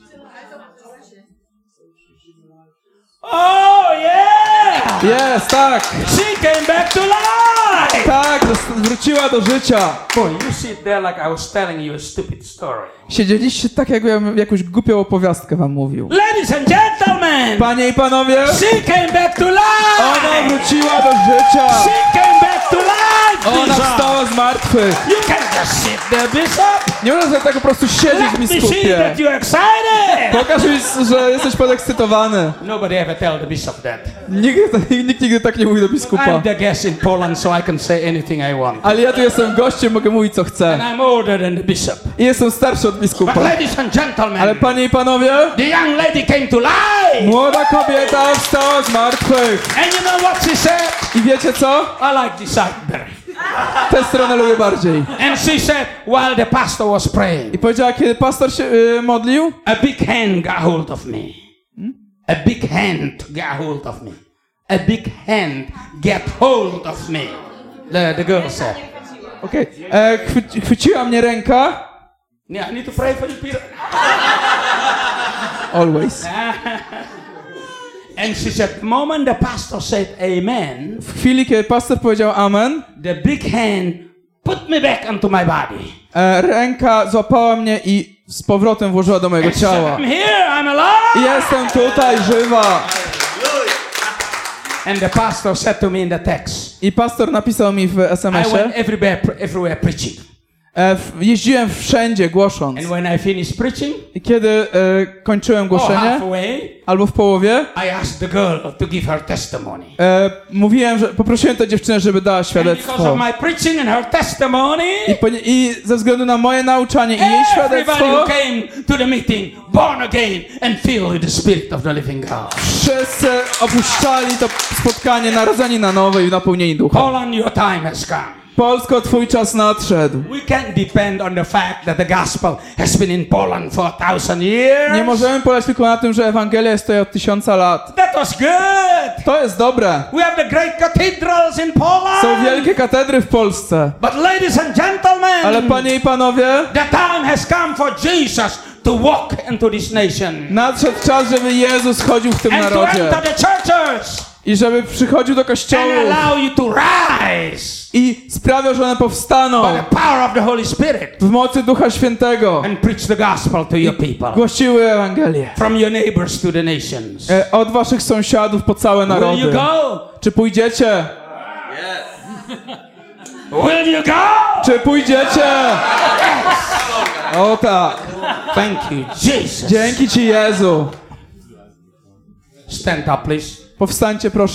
Oh yeah! Jest, tak! She came back to life! Tak, wróciła do życia. Boy, you sit there like I was telling you a stupid story. Siedzieliście tak, jakbym jakąś głupią opowiastkę wam mówił. Ladies and gentlemen! Panie i panowie, She came back to life! ona wróciła do życia. She came back to life! Ona Bishop! wstała z martwych. You can't just sit there, Bishop! Nie można sobie tak po prostu siedzieć Let w me see biskupie. that you're excited! Pokaż mi, że jesteś podekscytowany. Nobody ever tell the bishop that. Nikt nigdy tak nie mówi do I'm biskupa. the guest in Poland, so I can say anything I want. Ale ja tu jestem gościem, mogę mówić co And chcę. I'm older than the bishop. I jestem starszy od But biskupa. ladies and gentlemen, Ale panie i panowie, the young lady came to life! młoda kobieta wstała z martwych. And you know what she said? I wiecie co? I like this side better. Tę stronę lubię bardziej. And she said, while the pastor was praying, I powiedziała, kiedy pastor się modlił, a big hand got hold of me. A big hand got hold of me. A big hand get hold of me. The girl said. okej, chwyciła mnie ręka, Yeah, I need to pray for you, Peter. always. And she said, the moment the pastor said amen, W chwili, kiedy pastor powiedział amen, the big hand put me back onto my body. ręka złapała mnie i z powrotem włożyła do mojego And she said, ciała. I'm here, I'm alive. I jestem tutaj, żywa. And the pastor said to me in the text, I pastor napisał mi w I went SMS-ie, everywhere preaching. jeździłem wszędzie głosząc. And when I finished preaching, I kiedy kończyłem or głoszenie, halfway, albo w połowie, I asked the girl to give her testimony. mówiłem, że poprosiłem tę dziewczynę, żeby dała And because of świadectwo. my preaching and her testimony, I ze względu na moje nauczanie i jej everybody who świadectwo, came to the meeting, born again and filled with the Spirit of the living God. wszyscy opuszczali to spotkanie, narodzeni na nowo i napełnieni ducha. Poland, your time has come. Polsko, twój czas nadszedł. We can't depend on the fact that the gospel has been in Poland for 1000 years. Nie możemy polegać tylko na tym, że Ewangelia jest tutaj od 1000 lat. That was good. To jest dobre. We have the great cathedrals in Poland. Są wielkie katedry w Polsce. But ladies and gentlemen, Ale panie i panowie, the time has come for Jesus to walk into this nation nadszedł czas, żeby Jezus chodził w tym and to narodzie. enter the churches I żeby przychodził do and kościołów allow you to rise i sprawiał, że one powstaną by the power of the Holy Spirit w mocy Ducha Świętego. and preach the gospel to your people, Głosiły Ewangelię. from your neighbors to the nations. Od waszych sąsiadów po całe Will you narody. go? Czy pójdziecie? Will you go? Czy pójdziecie? O tak. Thank you, Jesus. Dzięki ci, Jezu. Stand up, please. Powstańcie, proszę.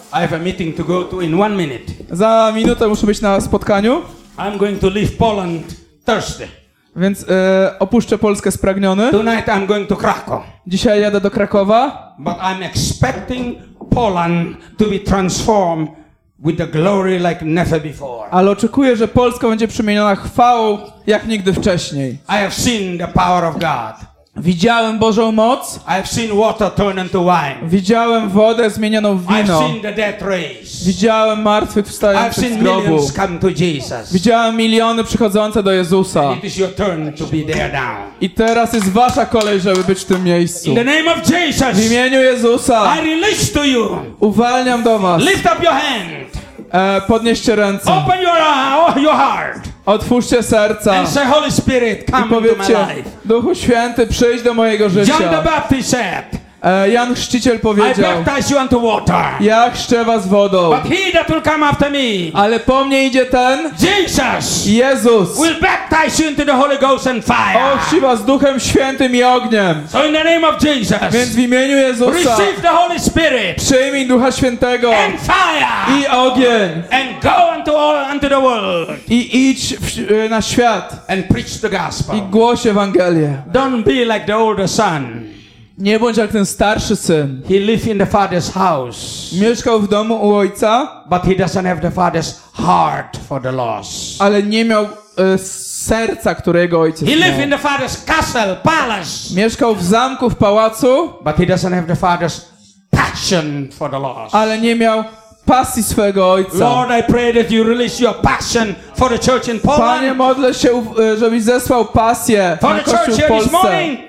I have a meeting to go to in 1 minute. Za minutę muszę być na spotkaniu, I'm going to leave Poland Thursday. więc opuszczę Polskę spragniony. Tonight I'm going to Krakow. Dzisiaj jadę do Krakowa, But I'm expecting Poland to be transformed with the glory like never before. ale oczekuję, że Polska będzie przemieniona chwałą jak nigdy wcześniej. I have seen the power of God. Widziałem Bożą moc, I have seen water turn into wine. widziałem wodę zmienioną w I've wino, seen the dead raised. widziałem martwych I've wstających z seen grobu, millions come to Jesus. widziałem miliony przychodzące do Jezusa. It is your turn to be there now. I teraz jest wasza kolej, żeby być w tym miejscu. In the name of W Jesus, imieniu Jezusa I release to you. uwalniam do was. Lift up your hand. Podnieście ręce. Open your heart. Otwórzcie serca. And say, Holy Spirit, I come into my powiedzcie, life. Duchu Święty, przyjdź do mojego John the życia. Baptist said, Jan Chrzciciel I powiedział, baptize you unto water. ja chrzczę was wodą, But he that will come after me, ale po mnie idzie ten, Jesus, Jezus, will baptize you into the Holy Ghost and fire. ochrzci was Duchem Świętym i ogniem. So in the name of Jesus, Więc w imieniu Jezusa receive the Holy Spirit przyjmij Ducha Świętego and fire i ogień and go unto the world i idź na świat and preach the gospel. i głoś Ewangelię. Don't be like the older son. Nie bądź jak ten starszy syn. He lived in the father's house, Mieszkał w domu u ojca, but he doesn't have the father's heart for the lost. ale nie miał serca, które jego ojciec He lived in miał. the father's castle, palace, Mieszkał w zamku, w pałacu, but he doesn't have the father's passion for the lost. ale nie miał pasji swego ojca. Lord, I pray that you release your passion for the church in Panie, Poland, modlę się, żebyś zesłał pasję for na the church Kościół w here this Polsce. morning,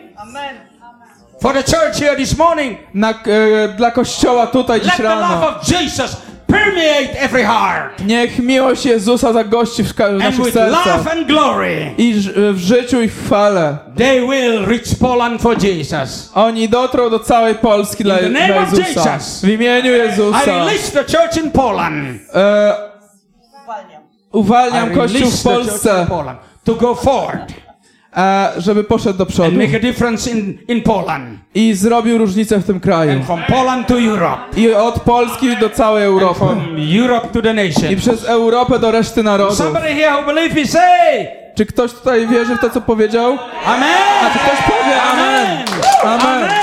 for the church here this morning. Dla Kościoła tutaj Let dziś the love rano. of Jesus permeate every heart, Niech miłość Jezusa zagości w and naszych with sercach love and glory, i w życiu i w chwale. they will reach Poland for Jesus. Oni dotrą do całej Polski dla In the name of Jezusa. Jesus. W imieniu I Jezusa. release the church in Poland. Uwalniam I Kościół release w the church in Polsce, Poland to go forward żeby poszedł do and przodu make a difference in Poland, i zrobił różnicę w tym kraju. and from Poland to Europe, I od Polski do całej and Europy. from Europe to the I nation. przez Europę do reszty narodów. Somebody here who believes me, say Czy ktoś tutaj wierzy w to, co powiedział? Amen. A czy ktoś powie amen? Amen.